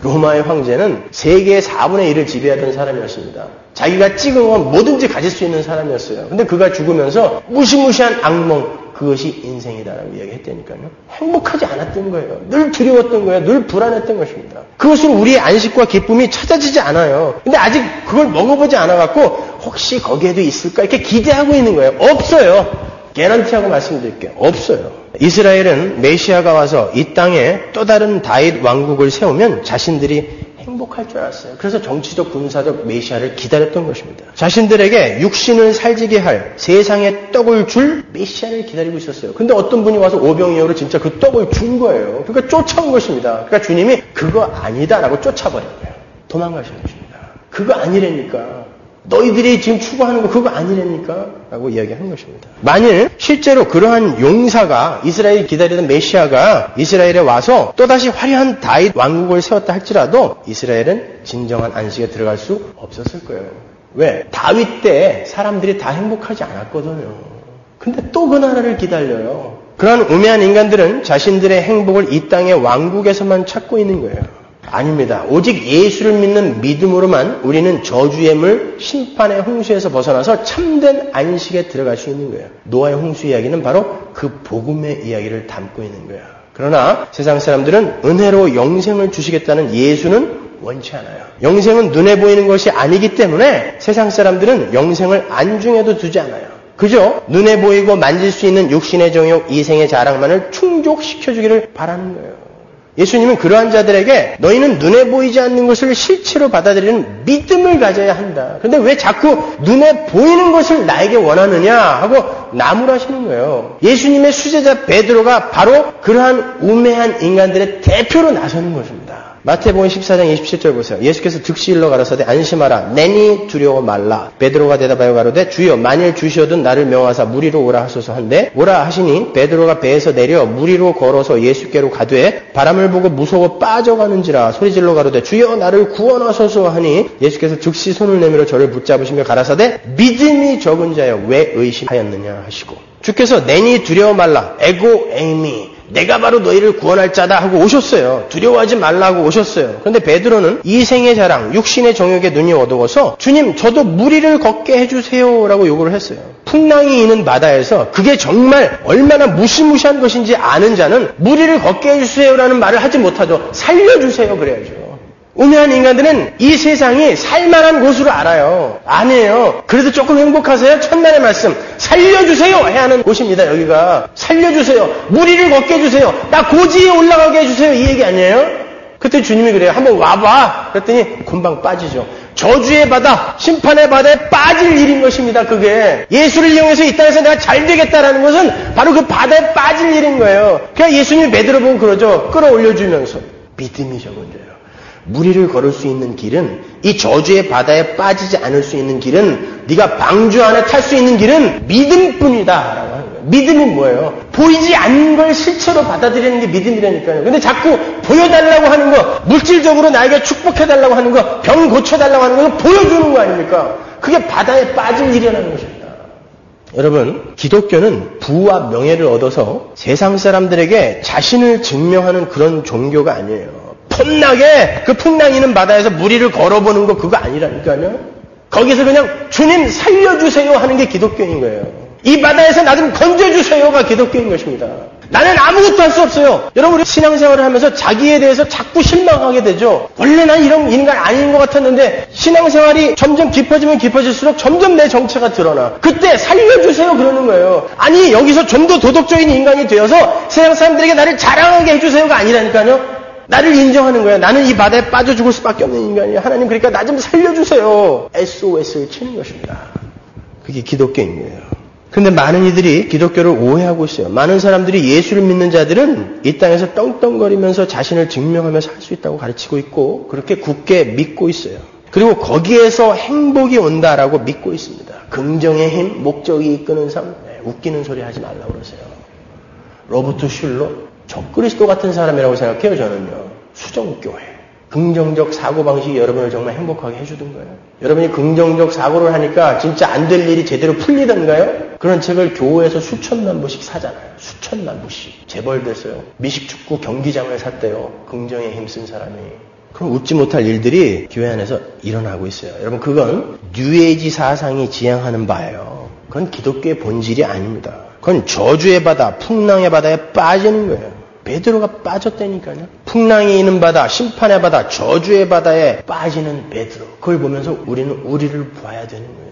로마의 황제는 세계의 4분의 1을 지배하던 사람이었습니다. 자기가 찍은 건 뭐든지 가질 수 있는 사람이었어요. 근데 그가 죽으면서 무시무시한 악몽, 그것이 인생이다라고 이야기했다니까요. 행복하지 않았던 거예요. 늘 두려웠던 거예요. 늘 불안했던 것입니다. 그것으로 우리의 안식과 기쁨이 찾아지지 않아요. 근데 아직 그걸 먹어보지 않아갖고 혹시 거기에도 있을까 이렇게 기대하고 있는 거예요. 없어요. 개런티하고 말씀드릴게요. 없어요. 이스라엘은 메시아가 와서 이 땅에 또 다른 다윗 왕국을 세우면 자신들이 행복할 줄 알았어요. 그래서 정치적, 군사적 메시아를 기다렸던 것입니다. 자신들에게 육신을 살지게 할 세상에 떡을 줄 메시아를 기다리고 있었어요. 근데 어떤 분이 와서 오병이어로 진짜 그 떡을 준 거예요. 그러니까 쫓아온 것입니다. 그러니까 주님이 그거 아니다라고 쫓아버린 거예요. 도망가신 것입니다. 그거 아니라니까. 너희들이 지금 추구하는 거 그거 아니랍니까? 라고 이야기한 것입니다. 만일 실제로 그러한 용사가 이스라엘이 기다리던 메시아가 이스라엘에 와서 또다시 화려한 다윗 왕국을 세웠다 할지라도 이스라엘은 진정한 안식에 들어갈 수 없었을 거예요. 왜? 다윗 때 사람들이 다 행복하지 않았거든요. 근데 또 그 나라를 기다려요. 그러한 우매한 인간들은 자신들의 행복을 이 땅의 왕국에서만 찾고 있는 거예요. 아닙니다. 오직 예수를 믿는 믿음으로만 우리는 저주의 물, 심판의 홍수에서 벗어나서 참된 안식에 들어갈 수 있는 거예요. 노아의 홍수 이야기는 바로 그 복음의 이야기를 담고 있는 거예요. 그러나 세상 사람들은 은혜로 영생을 주시겠다는 예수는 원치 않아요. 영생은 눈에 보이는 것이 아니기 때문에 세상 사람들은 영생을 안중에도 두지 않아요. 그저 눈에 보이고 만질 수 있는 육신의 정욕, 이생의 자랑만을 충족시켜주기를 바라는 거예요. 예수님은 그러한 자들에게 너희는 눈에 보이지 않는 것을 실체로 받아들이는 믿음을 가져야 한다. 그런데 왜 자꾸 눈에 보이는 것을 나에게 원하느냐 하고 나무라시는 거예요. 예수님의 수제자 베드로가 바로 그러한 우매한 인간들의 대표로 나서는 것입니다. 마태복음 14장 27절 보세요. 예수께서 즉시 일러 가라사대 안심하라. 내니 두려워 말라. 베드로가 대답하여 가로되 주여 만일 주시어든 나를 명하사 물 위로 오라 하소서 한데 오라 하시니 베드로가 배에서 내려 물 위로 걸어서 예수께로 가되 바람을 보고 무서워 빠져가는지라 소리질러 가로되 주여 나를 구원하소서 하니 예수께서 즉시 손을 내밀어 저를 붙잡으시며 가라사대 믿음이 적은 자여 왜 의심하였느냐 하시고 주께서 내니 두려워 말라. 에고 에이미 내가 바로 너희를 구원할 자다 하고 오셨어요. 두려워하지 말라고 오셨어요. 그런데 베드로는 이생의 자랑, 육신의 정욕에 눈이 어두워서 주님 저도 물 위를 걷게 해주세요 라고 요구를 했어요. 풍랑이 있는 바다에서 그게 정말 얼마나 무시무시한 것인지 아는 자는 물 위를 걷게 해주세요 라는 말을 하지 못하죠. 살려주세요 그래야죠. 우매한 인간들은 이 세상이 살만한 곳으로 알아요. 아니에요. 그래도 조금 행복하세요? 천만의 말씀. 살려주세요 해야 하는 곳입니다. 여기가. 살려주세요. 물 위를 걷게 해주세요. 나 고지에 올라가게 해주세요. 이 얘기 아니에요? 그때 주님이 그래요. 한번 와봐. 그랬더니 금방 빠지죠. 저주의 바다, 심판의 바다에 빠질 일인 것입니다. 그게. 예수를 이용해서 이 땅에서 내가 잘 되겠다라는 것은 바로 그 바다에 빠질 일인 거예요. 그러니까 예수님이 베드로 보고 그러죠. 끌어올려주면서. 믿음이 적은 자예요. 물 위를 걸을 수 있는 길은 이 저주의 바다에 빠지지 않을 수 있는 길은 네가 방주 안에 탈 수 있는 길은 믿음뿐이다 라고 하는 거예요. 믿음이 뭐예요? 보이지 않는 걸 실체로 받아들이는 게 믿음이라니까요. 근데 자꾸 보여달라고 하는 거, 물질적으로 나에게 축복해달라고 하는 거, 병 고쳐달라고 하는 거 보여주는 거 아닙니까? 그게 바다에 빠질 일이라는 것입니다. 여러분, 기독교는 부와 명예를 얻어서 세상 사람들에게 자신을 증명하는 그런 종교가 아니에요. 폼나게 그 풍랑이 있는 바다에서 물 위를 걸어보는 거 그거 아니라니까요. 거기서 그냥 주님 살려주세요 하는 게 기독교인 거예요. 이 바다에서 나 좀 건져주세요가 기독교인 것입니다. 나는 아무것도 할 수 없어요. 여러분 우리 신앙생활을 하면서 자기에 대해서 자꾸 실망하게 되죠. 원래 난 이런 인간 아닌 것 같았는데 신앙생활이 점점 깊어지면 깊어질수록 점점 내 정체가 드러나. 그때 살려주세요 그러는 거예요. 아니 여기서 좀 더 도덕적인 인간이 되어서 세상 사람들에게 나를 자랑하게 해주세요가 아니라니까요. 나를 인정하는 거야. 나는 이 바다에 빠져 죽을 수밖에 없는 인간이야. 하나님 그러니까 나 좀 살려주세요. SOS를 치는 것입니다. 그게 기독교인 거예요. 그런데 많은 이들이 기독교를 오해하고 있어요. 많은 사람들이 예수를 믿는 자들은 이 땅에서 떵떵거리면서 자신을 증명하며 살 수 있다고 가르치고 있고 그렇게 굳게 믿고 있어요. 그리고 거기에서 행복이 온다라고 믿고 있습니다. 긍정의 힘, 목적이 이끄는 삶, 웃기는 소리 하지 말라고 그러세요. 로버트 슐러 적그리스도 같은 사람이라고 생각해요. 저는요. 수정교회. 긍정적 사고방식이 여러분을 정말 행복하게 해주던 거예요. 여러분이 긍정적 사고를 하니까 진짜 안 될 일이 제대로 풀리던가요? 그런 책을 교회에서 수천만 부씩 사잖아요. 수천만 부씩. 재벌 됐어요. 미식축구 경기장을 샀대요. 긍정에 힘쓴 사람이. 그럼 웃지 못할 일들이 교회 안에서 일어나고 있어요. 여러분, 그건 뉴에이지 사상이 지향하는 바예요. 그건 기독교의 본질이 아닙니다. 그건 저주의 바다, 풍랑의 바다에 빠지는 거예요. 베드로가 빠졌다니까요. 풍랑이 있는 바다, 심판의 바다, 저주의 바다에 빠지는 베드로. 그걸 보면서 우리는 우리를 봐야 되는 거예요.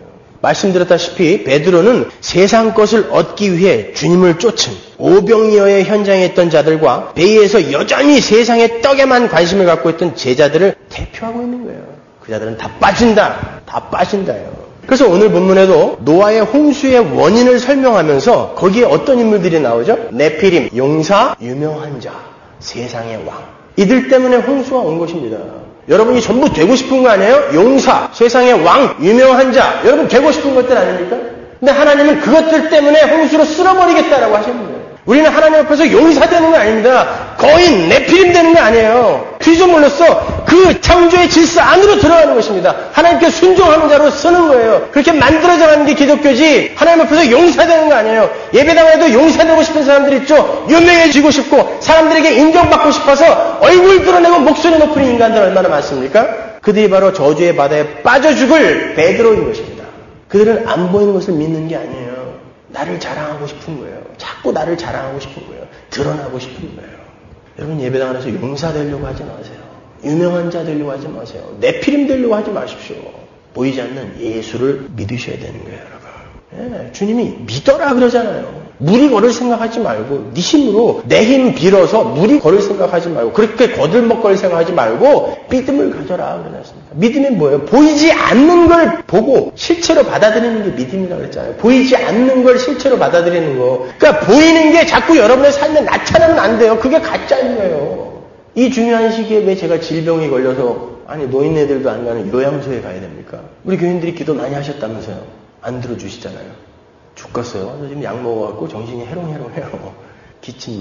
말씀드렸다시피 베드로는 세상 것을 얻기 위해 주님을 쫓은 오병이어의 현장에 있던 자들과 배에서 여전히 세상의 떡에만 관심을 갖고 있던 제자들을 대표하고 있는 거예요. 그 자들은 다 빠진다. 다 빠진다요. 그래서 오늘 본문에도 노아의 홍수의 원인을 설명하면서 거기에 어떤 인물들이 나오죠? 네피림, 용사, 유명한 자, 세상의 왕. 이들 때문에 홍수가 온 것입니다. 여러분이 전부 되고 싶은 거 아니에요? 용사, 세상의 왕, 유명한 자. 여러분 되고 싶은 것들 아닙니까? 근데 하나님은 그것들 때문에 홍수로 쓸어버리겠다라고 하시는 거예요. 우리는 하나님 앞에서 용사 되는 거 아닙니다. 거인, 네피림 되는 거 아니에요. 피조물로서 그 창조의 질서 안으로 들어가는 것입니다. 하나님께 순종하는 자로 쓰는 거예요. 그렇게 만들어져 가는 게 기독교지 하나님 앞에서 용사 되는 거 아니에요. 예배당에도 용사 되고 싶은 사람들 있죠. 유명해지고 싶고 사람들에게 인정받고 싶어서 얼굴 드러내고 목소리 높은 인간들 얼마나 많습니까? 그들이 바로 저주의 바다에 빠져 죽을 베드로인 것입니다. 그들은 안 보이는 것을 믿는 게 아니에요. 나를 자랑하고 싶은 거예요. 자꾸 나를 자랑하고 싶은 거예요. 드러나고 싶은 거예요. 여러분 예배당 안에서 용사 되려고 하지 마세요. 유명한 자 되려고 하지 마세요. 네피림 되려고 하지 마십시오. 보이지 않는 예수를 믿으셔야 되는 거예요, 여러분. 예, 주님이 믿어라 그러잖아요. 무리 걸을 생각하지 말고 네 힘으로 내 힘 빌어서 무리 걸을 생각하지 말고 그렇게 거들먹거릴 생각하지 말고 믿음을 가져라 그러셨습니다. 믿음이 뭐예요? 보이지 않는 걸 보고 실체로 받아들이는 게 믿음이라고 그랬잖아요. 보이지 않는 걸 실체로 받아들이는 거. 그러니까 보이는 게 자꾸 여러분의 삶에 나타나면 안 돼요. 그게 가짜인 거예요. 이 중요한 시기에 왜 제가 질병이 걸려서 아니 노인네들도 안 가는 요양소에 가야 됩니까? 우리 교인들이 기도 많이 하셨다면서요. 안 들어주시잖아요. 죽겠어요. 저 지금 약 먹어갖고 정신이 해롱해롱해요. 기침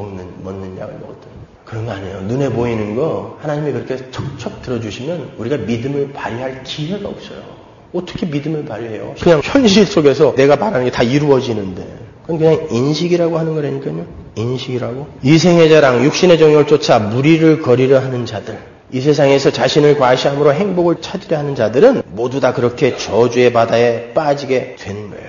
먹는 약을 먹었더니. 그런 거 아니에요. 눈에 보이는 거 하나님이 그렇게 척척 들어주시면 우리가 믿음을 발휘할 기회가 없어요. 어떻게 믿음을 발휘해요? 그냥 현실 속에서 내가 말하는 게 다 이루어지는데. 그건 그냥 인식이라고 하는 거라니까요. 인식이라고. 이생의 자랑, 육신의 정욕을 쫓아 무리를 거리려 하는 자들. 이 세상에서 자신을 과시함으로 행복을 찾으려 하는 자들은 모두 다 그렇게 저주의 바다에 빠지게 되는 거예요.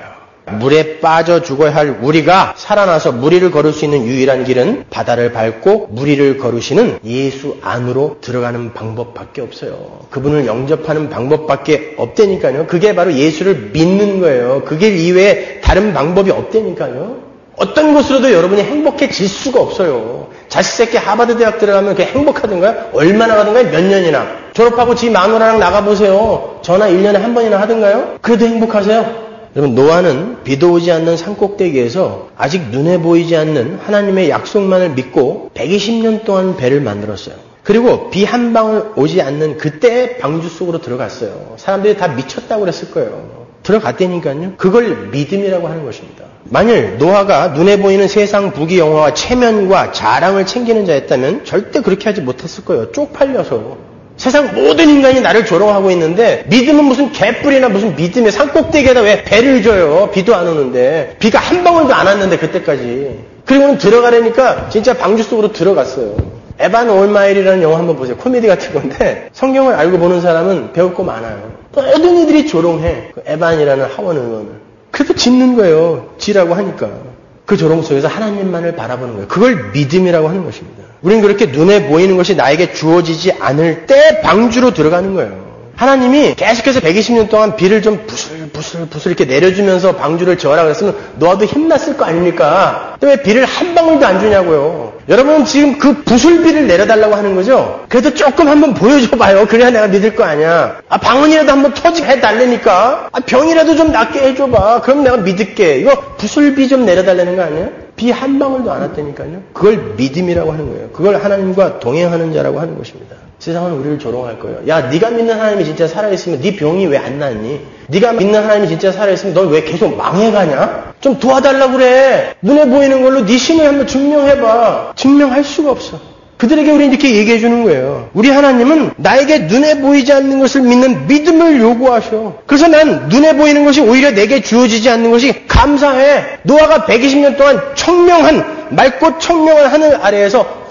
물에 빠져 죽어야 할 우리가 살아나서 무리를 걸을 수 있는 유일한 길은 바다를 밟고 무리를 걸으시는 예수 안으로 들어가는 방법밖에 없어요. 그분을 영접하는 방법밖에 없다니까요. 그게 바로 예수를 믿는 거예요. 그 길 이외에 다른 방법이 없다니까요. 어떤 것으로도 여러분이 행복해질 수가 없어요. 자식 새끼 하버드 대학 들어가면 그게 행복하던가요? 얼마나 하던가요? 몇 년이나. 졸업하고 지 마누라랑 나가보세요. 전화 1년에 한 번이나 하던가요? 그래도 행복하세요? 여러분 노아는 비도 오지 않는 산꼭대기에서 아직 눈에 보이지 않는 하나님의 약속만을 믿고 120년 동안 배를 만들었어요. 그리고 비 한 방울 오지 않는 그때 방주 속으로 들어갔어요. 사람들이 다 미쳤다고 그랬을 거예요. 들어갔다니까요. 그걸 믿음이라고 하는 것입니다. 만일 노아가 눈에 보이는 세상 부귀 영화와 체면과 자랑을 챙기는 자였다면 절대 그렇게 하지 못했을 거예요. 쪽팔려서. 세상 모든 인간이 나를 조롱하고 있는데 믿음은 무슨 개뿔이나 무슨 믿음에 산꼭대기에다 왜 배를 줘요. 비도 안 오는데. 비가 한 방울도 안 왔는데 그때까지. 그리고는 들어가려니까 진짜 방주 속으로 들어갔어요. 에반 올마일이라는 영화 한번 보세요. 코미디 같은 건데 성경을 알고 보는 사람은 배울 거 많아요. 모든 이들이 조롱해. 그 에반이라는 하원 의원을. 그래도 짓는 거예요. 지라고 하니까. 그 조롱 속에서 하나님만을 바라보는 거예요. 그걸 믿음이라고 하는 것입니다. 우리는 그렇게 눈에 보이는 것이 나에게 주어지지 않을 때 방주로 들어가는 거예요. 하나님이 계속해서 120년 동안 비를 좀 부슬부슬 이렇게 내려주면서 방주를 저으라 그랬으면 너도 힘났을 거 아닙니까? 왜 비를 한 방울도 안 주냐고요. 여러분 지금 그 부슬비를 내려달라고 하는 거죠? 그래도 조금 한번 보여줘봐요. 그래야 내가 믿을 거 아니야. 방언이라도 한번 터지게 해달라니까. 병이라도 좀 낫게 해줘봐. 그럼 내가 믿을게. 이거 부슬비 좀 내려달라는 거 아니에요? 비 한 방울도 안 왔다니까요. 그걸 믿음이라고 하는 거예요. 그걸 하나님과 동행하는 자라고 하는 것입니다. 세상은 우리를 조롱할 거예요. 야, 네가 믿는 하나님이 진짜 살아있으면 네 병이 왜 안 낫니? 네가 믿는 하나님이 진짜 살아있으면 넌 왜 계속 망해가냐? 좀 도와달라고 그래. 눈에 보이는 걸로 네 신을 한번 증명해봐. 증명할 수가 없어. 그들에게 우리는 이렇게 얘기해 주는 거예요. 우리 하나님은 나에게 눈에 보이지 않는 것을 믿는 믿음을 요구하셔. 그래서 난 눈에 보이는 것이 오히려 내게 주어지지 않는 것이 감사해. 노아가 120년 동안 맑고 청명한 하늘 아래에서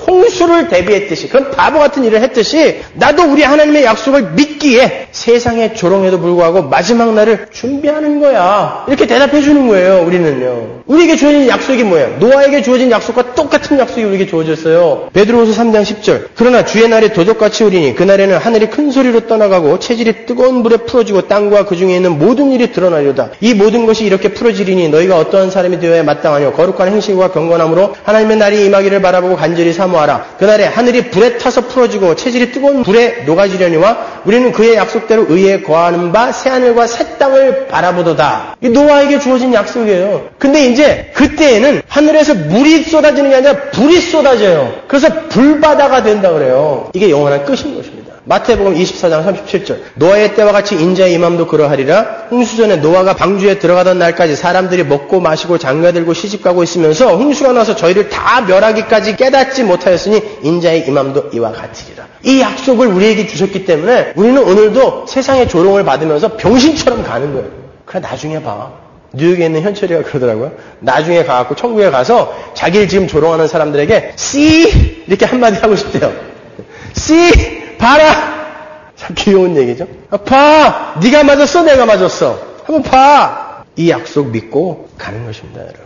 홍수를 대비했듯이 그런 바보 같은 일을 했듯이 나도 우리 하나님의 약속을 믿기에 세상의 조롱에도 불구하고 마지막 날을 준비하는 거야. 이렇게 대답해 주는 거예요. 우리는요. 우리에게 주어진 약속이 뭐예요? 노아에게 주어진 약속과 똑같은 약속이 우리에게 주어졌어요. 베드로후서 3장 10절. 그러나 주의 날이 도적같이 오리니 그날에는 하늘이 큰 소리로 떠나가고 체질이 뜨거운 불에 풀어지고 땅과 그 중에 있는 모든 일이 드러나리로다. 이 모든 것이 이렇게 풀어지리니 너희가 어떠한 사람이 되어야 마땅하뇨. 거룩한 행실과 경건함으로 하나님의 날이 임하기를 바라보고 간절히 사모하라. 그날에 하늘이 불에 타서 풀어지고 체질이 뜨거운 불에 녹아지려니와 우리는 그의 약속대로 의에 거하는 바 새하늘과 새 땅을 바라보도다. 이 노아에게 주어진 약속이에요. 근데 이제 그때에는 하늘에서 물이 쏟아지는 게 아니라 불이 쏟아져요. 그래서 불바다가 된다 그래요. 이게 영원한 끝인 것입니다. 마태복음 24장 37절. 노아의 때와 같이 인자의 임함도 그러하리라. 홍수전에 노아가 방주에 들어가던 날까지 사람들이 먹고 마시고 장가들고 시집가고 있으면서 홍수가 나서 저희를 다 멸하기까지 깨닫지 못하였으니 인자의 임함도 이와 같으리라. 이 약속을 우리에게 주셨기 때문에 우리는 오늘도 세상의 조롱을 받으면서 병신처럼 가는 거예요. 그래 나중에 봐. 뉴욕에 있는 현철이가 그러더라고요. 나중에 가갖고 천국에 가서 자기를 지금 조롱하는 사람들에게 See 이렇게 한마디 하고 싶대요. See 봐라. 참 귀여운 얘기죠. 봐. 네가 맞았어 내가 맞았어. 한번 봐. 이 약속 믿고 가는 것입니다. 여러분.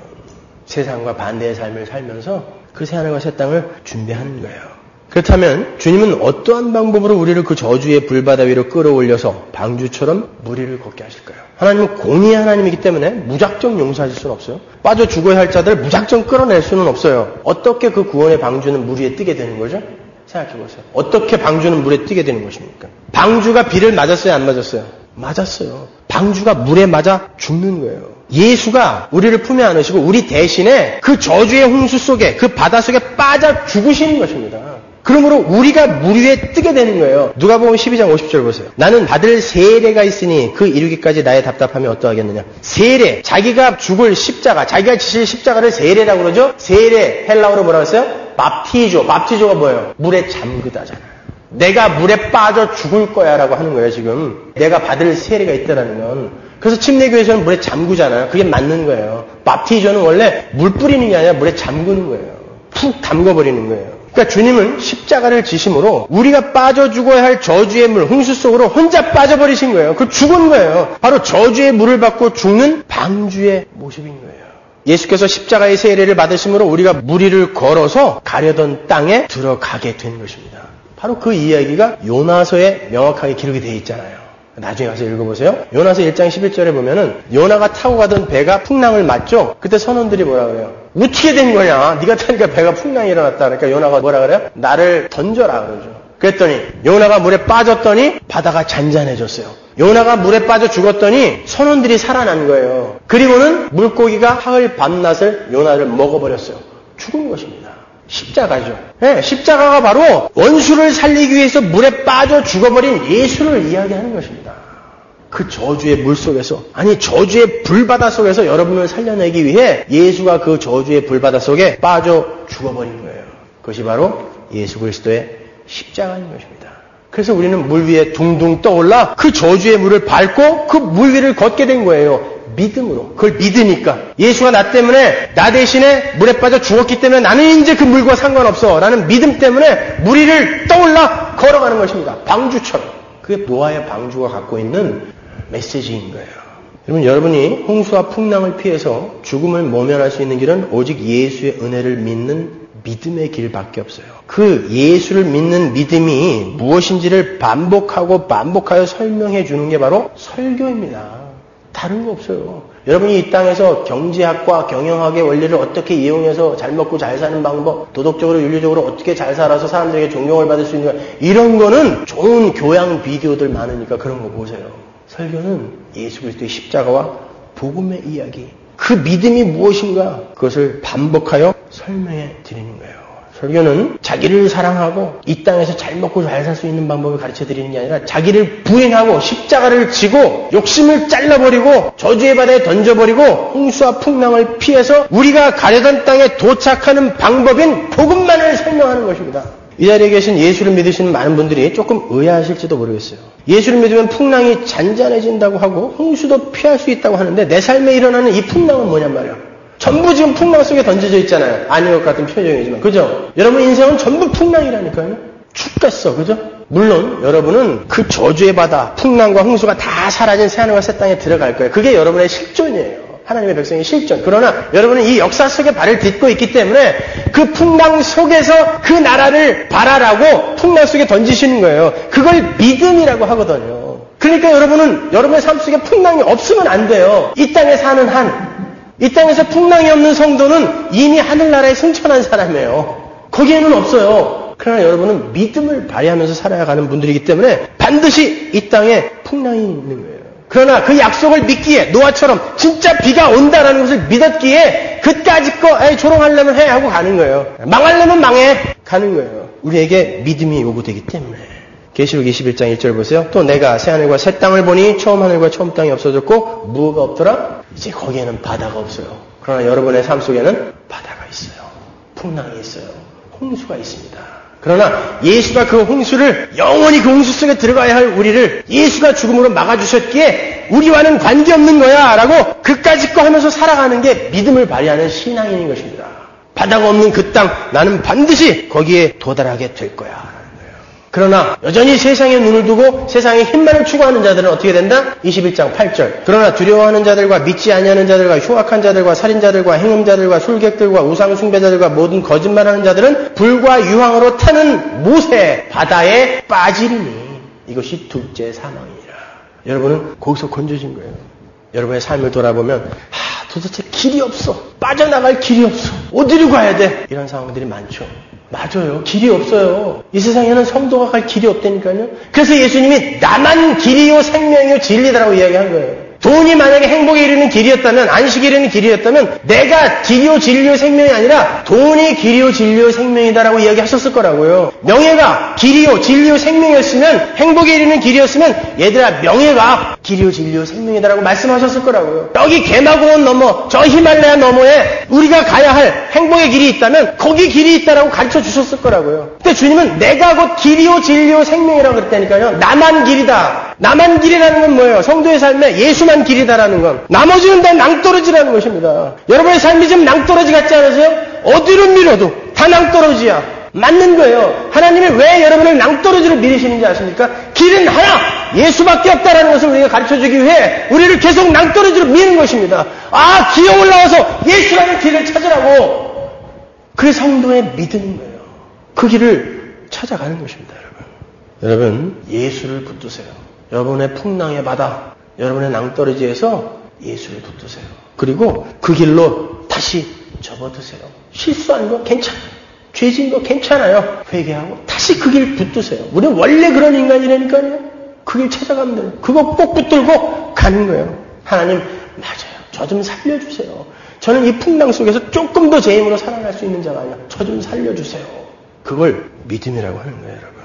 세상과 반대의 삶을 살면서 그 새하늘과 새 땅을 준비하는 거예요. 그렇다면 주님은 어떠한 방법으로 우리를 그 저주의 불바다 위로 끌어올려서 방주처럼 무리를 걷게 하실까요? 하나님은 공의의 하나님이기 때문에 무작정 용서하실 수는 없어요. 빠져 죽어야 할 자들을 무작정 끌어낼 수는 없어요. 어떻게 그 구원의 방주는 물 위에 뜨게 되는 거죠? 생각해보세요. 어떻게 방주는 물에 뜨게 되는 것입니까? 방주가 비를 맞았어요? 안 맞았어요? 맞았어요. 방주가 물에 맞아 죽는 거예요. 예수가 우리를 품에 안으시고 우리 대신에 그 저주의 홍수 속에 그 바다 속에 빠져 죽으시는 것입니다. 그러므로 우리가 물 위에 뜨게 되는 거예요. 누가복음 12장 50절 보세요. 나는 받을 세례가 있으니 그 이루기까지 나의 답답함이 어떠하겠느냐. 세례, 자기가 죽을 십자가, 자기가 지실 십자가를 세례라고 그러죠. 세례, 헬라어로 뭐라고 했어요? 밥티조. 밥티조가 뭐예요? 물에 잠그다잖아요. 내가 물에 빠져 죽을 거야 라고 하는 거예요. 지금 내가 받을 세례가 있다라는 건. 그래서 침례교에서는 물에 잠그잖아요. 그게 맞는 거예요. 밥티조는 원래 물 뿌리는 게 아니라 물에 잠그는 거예요. 푹 담궈버리는 거예요. 그러니까 주님은 십자가를 지심으로 우리가 빠져 죽어야 할 저주의 물, 홍수 속으로 혼자 빠져버리신 거예요. 그 죽은 거예요. 바로 저주의 물을 받고 죽는 방주의 모습인 거예요. 예수께서 십자가의 세례를 받으심으로 우리가 무리를 걸어서 가려던 땅에 들어가게 된 것입니다. 바로 그 이야기가 요나서에 명확하게 기록이 되어 있잖아요. 나중에 가서 읽어보세요. 요나서 1장 11절에 보면은 요나가 타고 가던 배가 풍랑을 맞죠? 그때 선원들이 뭐라 그래요? 어떻게 된 거냐? 네가 타니까 배가 풍랑이 일어났다. 그러니까 요나가 뭐라 그래요? 나를 던져라 그러죠. 그랬더니 요나가 물에 빠졌더니 바다가 잔잔해졌어요. 요나가 물에 빠져 죽었더니 선원들이 살아난 거예요. 그리고는 물고기가 하을 밤낮을 요나를 먹어버렸어요. 죽은 것입니다. 십자가죠. 네, 십자가가 바로 원수를 살리기 위해서 물에 빠져 죽어버린 예수를 이야기하는 것입니다. 그 저주의 물 속에서, 아니 저주의 불바다 속에서 여러분을 살려내기 위해 예수가 그 저주의 불바다 속에 빠져 죽어버린 거예요. 그것이 바로 예수 그리스도의 십자가인 것입니다. 그래서 우리는 물 위에 둥둥 떠올라 그 저주의 물을 밟고 그 물 위를 걷게 된 거예요. 믿음으로. 그걸 믿으니까. 예수가 나 때문에, 나 대신에 물에 빠져 죽었기 때문에 나는 이제 그 물과 상관없어 라는 믿음 때문에 물 위를 떠올라 걸어가는 것입니다. 방주처럼. 그게 노아의 방주가 갖고 있는 메시지인 거예요. 여러분이 홍수와 풍랑을 피해서 죽음을 모면할 수 있는 길은 오직 예수의 은혜를 믿는 믿음의 길밖에 없어요. 그 예수를 믿는 믿음이 무엇인지를 반복하여 설명해 주는 게 바로 설교입니다. 다른 거 없어요. 여러분이 이 땅에서 경제학과 경영학의 원리를 어떻게 이용해서 잘 먹고 잘 사는 방법, 도덕적으로 윤리적으로 어떻게 잘 살아서 사람들에게 존경을 받을 수 있는가, 이런 거는 좋은 교양 비디오들 많으니까 그런 거 보세요. 설교는 예수 그리스도의 십자가와 복음의 이야기, 그 믿음이 무엇인가 그것을 반복하여 설명해 드리는 거예요. 설교는 자기를 사랑하고 이 땅에서 잘 먹고 잘 살 수 있는 방법을 가르쳐 드리는 게 아니라 자기를 부인하고 십자가를 지고 욕심을 잘라버리고 저주의 바다에 던져버리고 홍수와 풍랑을 피해서 우리가 가려던 땅에 도착하는 방법인 복음만을 설명하는 것입니다. 이 자리에 계신 예수를 믿으시는 많은 분들이 조금 의아하실지도 모르겠어요. 예수를 믿으면 풍랑이 잔잔해진다고 하고 홍수도 피할 수 있다고 하는데 내 삶에 일어나는 이 풍랑은 뭐냔 말이야. 전부 지금 풍랑 속에 던져져 있잖아요. 아닌 것 같은 표정이지만. 그죠? 여러분 인생은 전부 풍랑이라니까요. 죽겠어. 그죠? 물론 여러분은 그 저주의 바다, 풍랑과 홍수가 다 사라진 새하늘과 새 땅에 들어갈 거예요. 그게 여러분의 실존이에요. 하나님의 백성의 실존. 그러나 여러분은 이 역사 속에 발을 딛고 있기 때문에 그 풍랑 속에서 그 나라를 바라라고 풍랑 속에 던지시는 거예요. 그걸 믿음이라고 하거든요. 그러니까 여러분은 여러분의 삶 속에 풍랑이 없으면 안 돼요. 이 땅에 사는 이 땅에서 풍랑이 없는 성도는 이미 하늘나라에 승천한 사람이에요. 거기에는 없어요. 그러나 여러분은 믿음을 발휘하면서 살아야 가는 분들이기 때문에 반드시 이 땅에 풍랑이 있는 거예요. 그러나 그 약속을 믿기에 노아처럼 진짜 비가 온다라는 것을 믿었기에 그까짓 거 조롱하려면 해 하고 가는 거예요. 망하려면 망해 가는 거예요. 우리에게 믿음이 요구되기 때문에. 계시록 21장 1절 보세요. 또 내가 새하늘과 새 땅을 보니 처음 하늘과 처음 땅이 없어졌고 무엇가 없더라. 이제 거기에는 바다가 없어요. 그러나 여러분의 삶 속에는 바다가 있어요. 풍랑이 있어요. 홍수가 있습니다. 그러나 예수가 그 홍수를 영원히 그 홍수 속에 들어가야 할 우리를 예수가 죽음으로 막아주셨기에 우리와는 관계없는 거야 라고 그까짓 거 하면서 살아가는 게 믿음을 발휘하는 신앙인 것입니다. 바다가 없는 그 땅 나는 반드시 거기에 도달하게 될 거야. 그러나 여전히 세상에 눈을 두고 세상의 힘만을 추구하는 자들은 어떻게 된다? 21장 8절. 그러나 두려워하는 자들과 믿지 아니하는 자들과 흉악한 자들과 살인자들과 행음자들과 술객들과 우상 숭배자들과 모든 거짓말하는 자들은 불과 유황으로 타는 모세 바다에 빠지리니 이것이 둘째 사망이라. 여러분은 거기서 건져진 거예요. 여러분의 삶을 돌아보면 도대체 길이 없어. 빠져나갈 길이 없어. 어디로 가야 돼? 이런 상황들이 많죠. 맞아요. 길이 없어요. 이 세상에는 성도가 갈 길이 없다니까요. 그래서 예수님이 나만 길이요 생명이요 진리다라고 이야기한 거예요. 돈이 만약에 행복에 이르는 길이었다면, 안식에 이르는 길이었다면 내가 길이요 진리요 생명이 아니라 돈이 길이요 진리요 생명이다라고 이야기하셨을 거라고요. 명예가 길이요 진리요 생명이었으면, 행복에 이르는 길이었으면 얘들아 명예가 길이요 진리요 생명이다라고 말씀하셨을 거라고요. 여기 개마고원 넘어 저 히말라야 너머에 우리가 가야 할 행복의 길이 있다면 거기 길이 있다라고 가르쳐 주셨을 거라고요. 근데 주님은 내가 곧 길이요 진리요 생명이라고 그랬다니까요. 나만 길이다. 나만 길이라는 건 뭐예요? 성도의 삶에 예수만 길이다라는 건 나머지는 다 낭떠러지라는 것입니다. 여러분의 삶이 지금 낭떠러지 같지 않으세요? 어디로 밀어도 다 낭떠러지야. 맞는 거예요. 하나님이 왜 여러분을 낭떠러지로 밀으시는지 아십니까? 길은 하나! 예수밖에 없다라는 것을 우리가 가르쳐주기 위해 우리를 계속 낭떠러지로 미는 것입니다. 기어 올라와서 예수라는 길을 찾으라고. 그게 성도의 믿음인 거예요. 그 길을 찾아가는 것입니다, 여러분. 여러분, 예수를 붙드세요. 여러분의 풍랑의 바다, 여러분의 낭떠러지에서 예수를 붙드세요. 그리고 그 길로 다시 접어드세요. 실수한 거 괜찮아요. 죄진 거 괜찮아요. 회개하고 다시 그 길 붙드세요. 우리는 원래 그런 인간이라니까요. 그 길 찾아가면 돼요. 그거 꼭 붙들고 가는 거예요. 하나님, 맞아요. 저 좀 살려주세요. 저는 이 풍랑 속에서 조금 더 제 힘으로 살아갈 수 있는 자가 아니라 저 좀 살려주세요. 그걸 믿음이라고 하는 거예요, 여러분.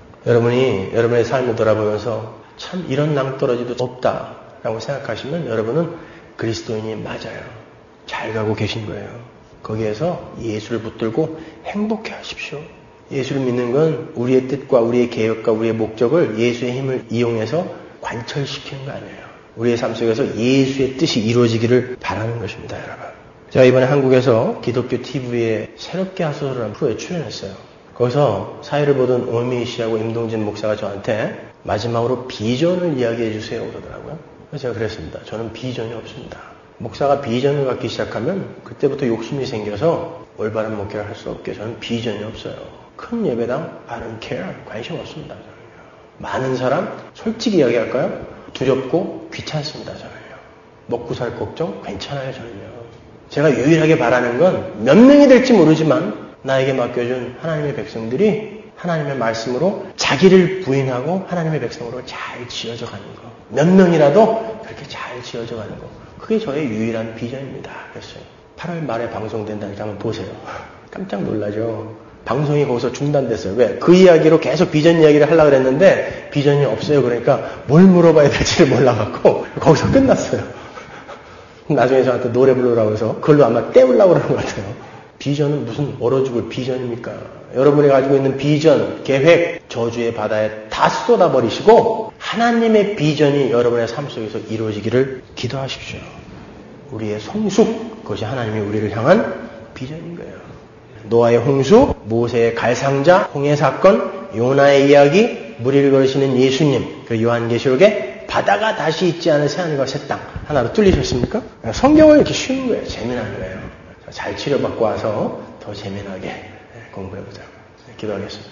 여러분이 여러분의 삶을 돌아보면서 참 이런 낭떠러지도 없다라고 생각하시면 여러분은 그리스도인이 맞아요. 잘 가고 계신 거예요. 거기에서 예수를 붙들고 행복해 하십시오. 예수를 믿는 건 우리의 뜻과 우리의 계획과 우리의 목적을 예수의 힘을 이용해서 관철시키는 거 아니에요. 우리의 삶 속에서 예수의 뜻이 이루어지기를 바라는 것입니다, 여러분. 제가 이번에 한국에서 기독교 TV에 새롭게 하소서라는 프로에 출연했어요. 거기서 사회를 보던 오미 씨하고 임동진 목사가 저한테 마지막으로 비전을 이야기해 주세요 그러더라고요. 그래서 제가 그랬습니다. 저는 비전이 없습니다. 목사가 비전을 갖기 시작하면 그때부터 욕심이 생겨서 올바른 목회를 할 수 없게 저는 비전이 없어요. 큰 예배당 I don't care. 관심 없습니다. 저는요. 많은 사람 솔직히 이야기할까요? 두렵고 귀찮습니다. 저는요. 먹고 살 걱정 괜찮아요. 저는요. 제가 유일하게 바라는 건 몇 명이 될지 모르지만 나에게 맡겨준 하나님의 백성들이 하나님의 말씀으로 자기를 부인하고 하나님의 백성으로 잘 지어져 가는 거. 몇 명이라도 그렇게 잘 지어져 가는 거. 그게 저의 유일한 비전입니다. 그랬어요. 8월 말에 방송된다니까 한번 보세요. 깜짝 놀라죠. 방송이 거기서 중단됐어요. 왜? 그 이야기로 계속 비전 이야기를 하려고 그랬는데 비전이 없어요. 그러니까 뭘 물어봐야 될지를 몰라갖고 거기서 끝났어요. 나중에 저한테 노래 부르라고 해서 그걸로 아마 때우려고 그러는 것 같아요. 비전은 무슨 얼어 죽을 비전입니까? 여러분이 가지고 있는 비전, 계획, 저주의 바다에 다 쏟아버리시고 하나님의 비전이 여러분의 삶 속에서 이루어지기를 기도하십시오. 우리의 성숙, 그것이 하나님이 우리를 향한 비전인 거예요. 노아의 홍수, 모세의 갈상자, 홍해 사건, 요나의 이야기, 무리를 걸으시는 예수님, 그 요한계시록에 바다가 다시 있지 않은 새하늘과 새 땅 하나로 뚫리셨습니까? 성경을 이렇게 쉬운 거예요. 재미난 거예요. 잘 치료받고 와서 더 재미나게 공부해보자. 기도하겠습니다.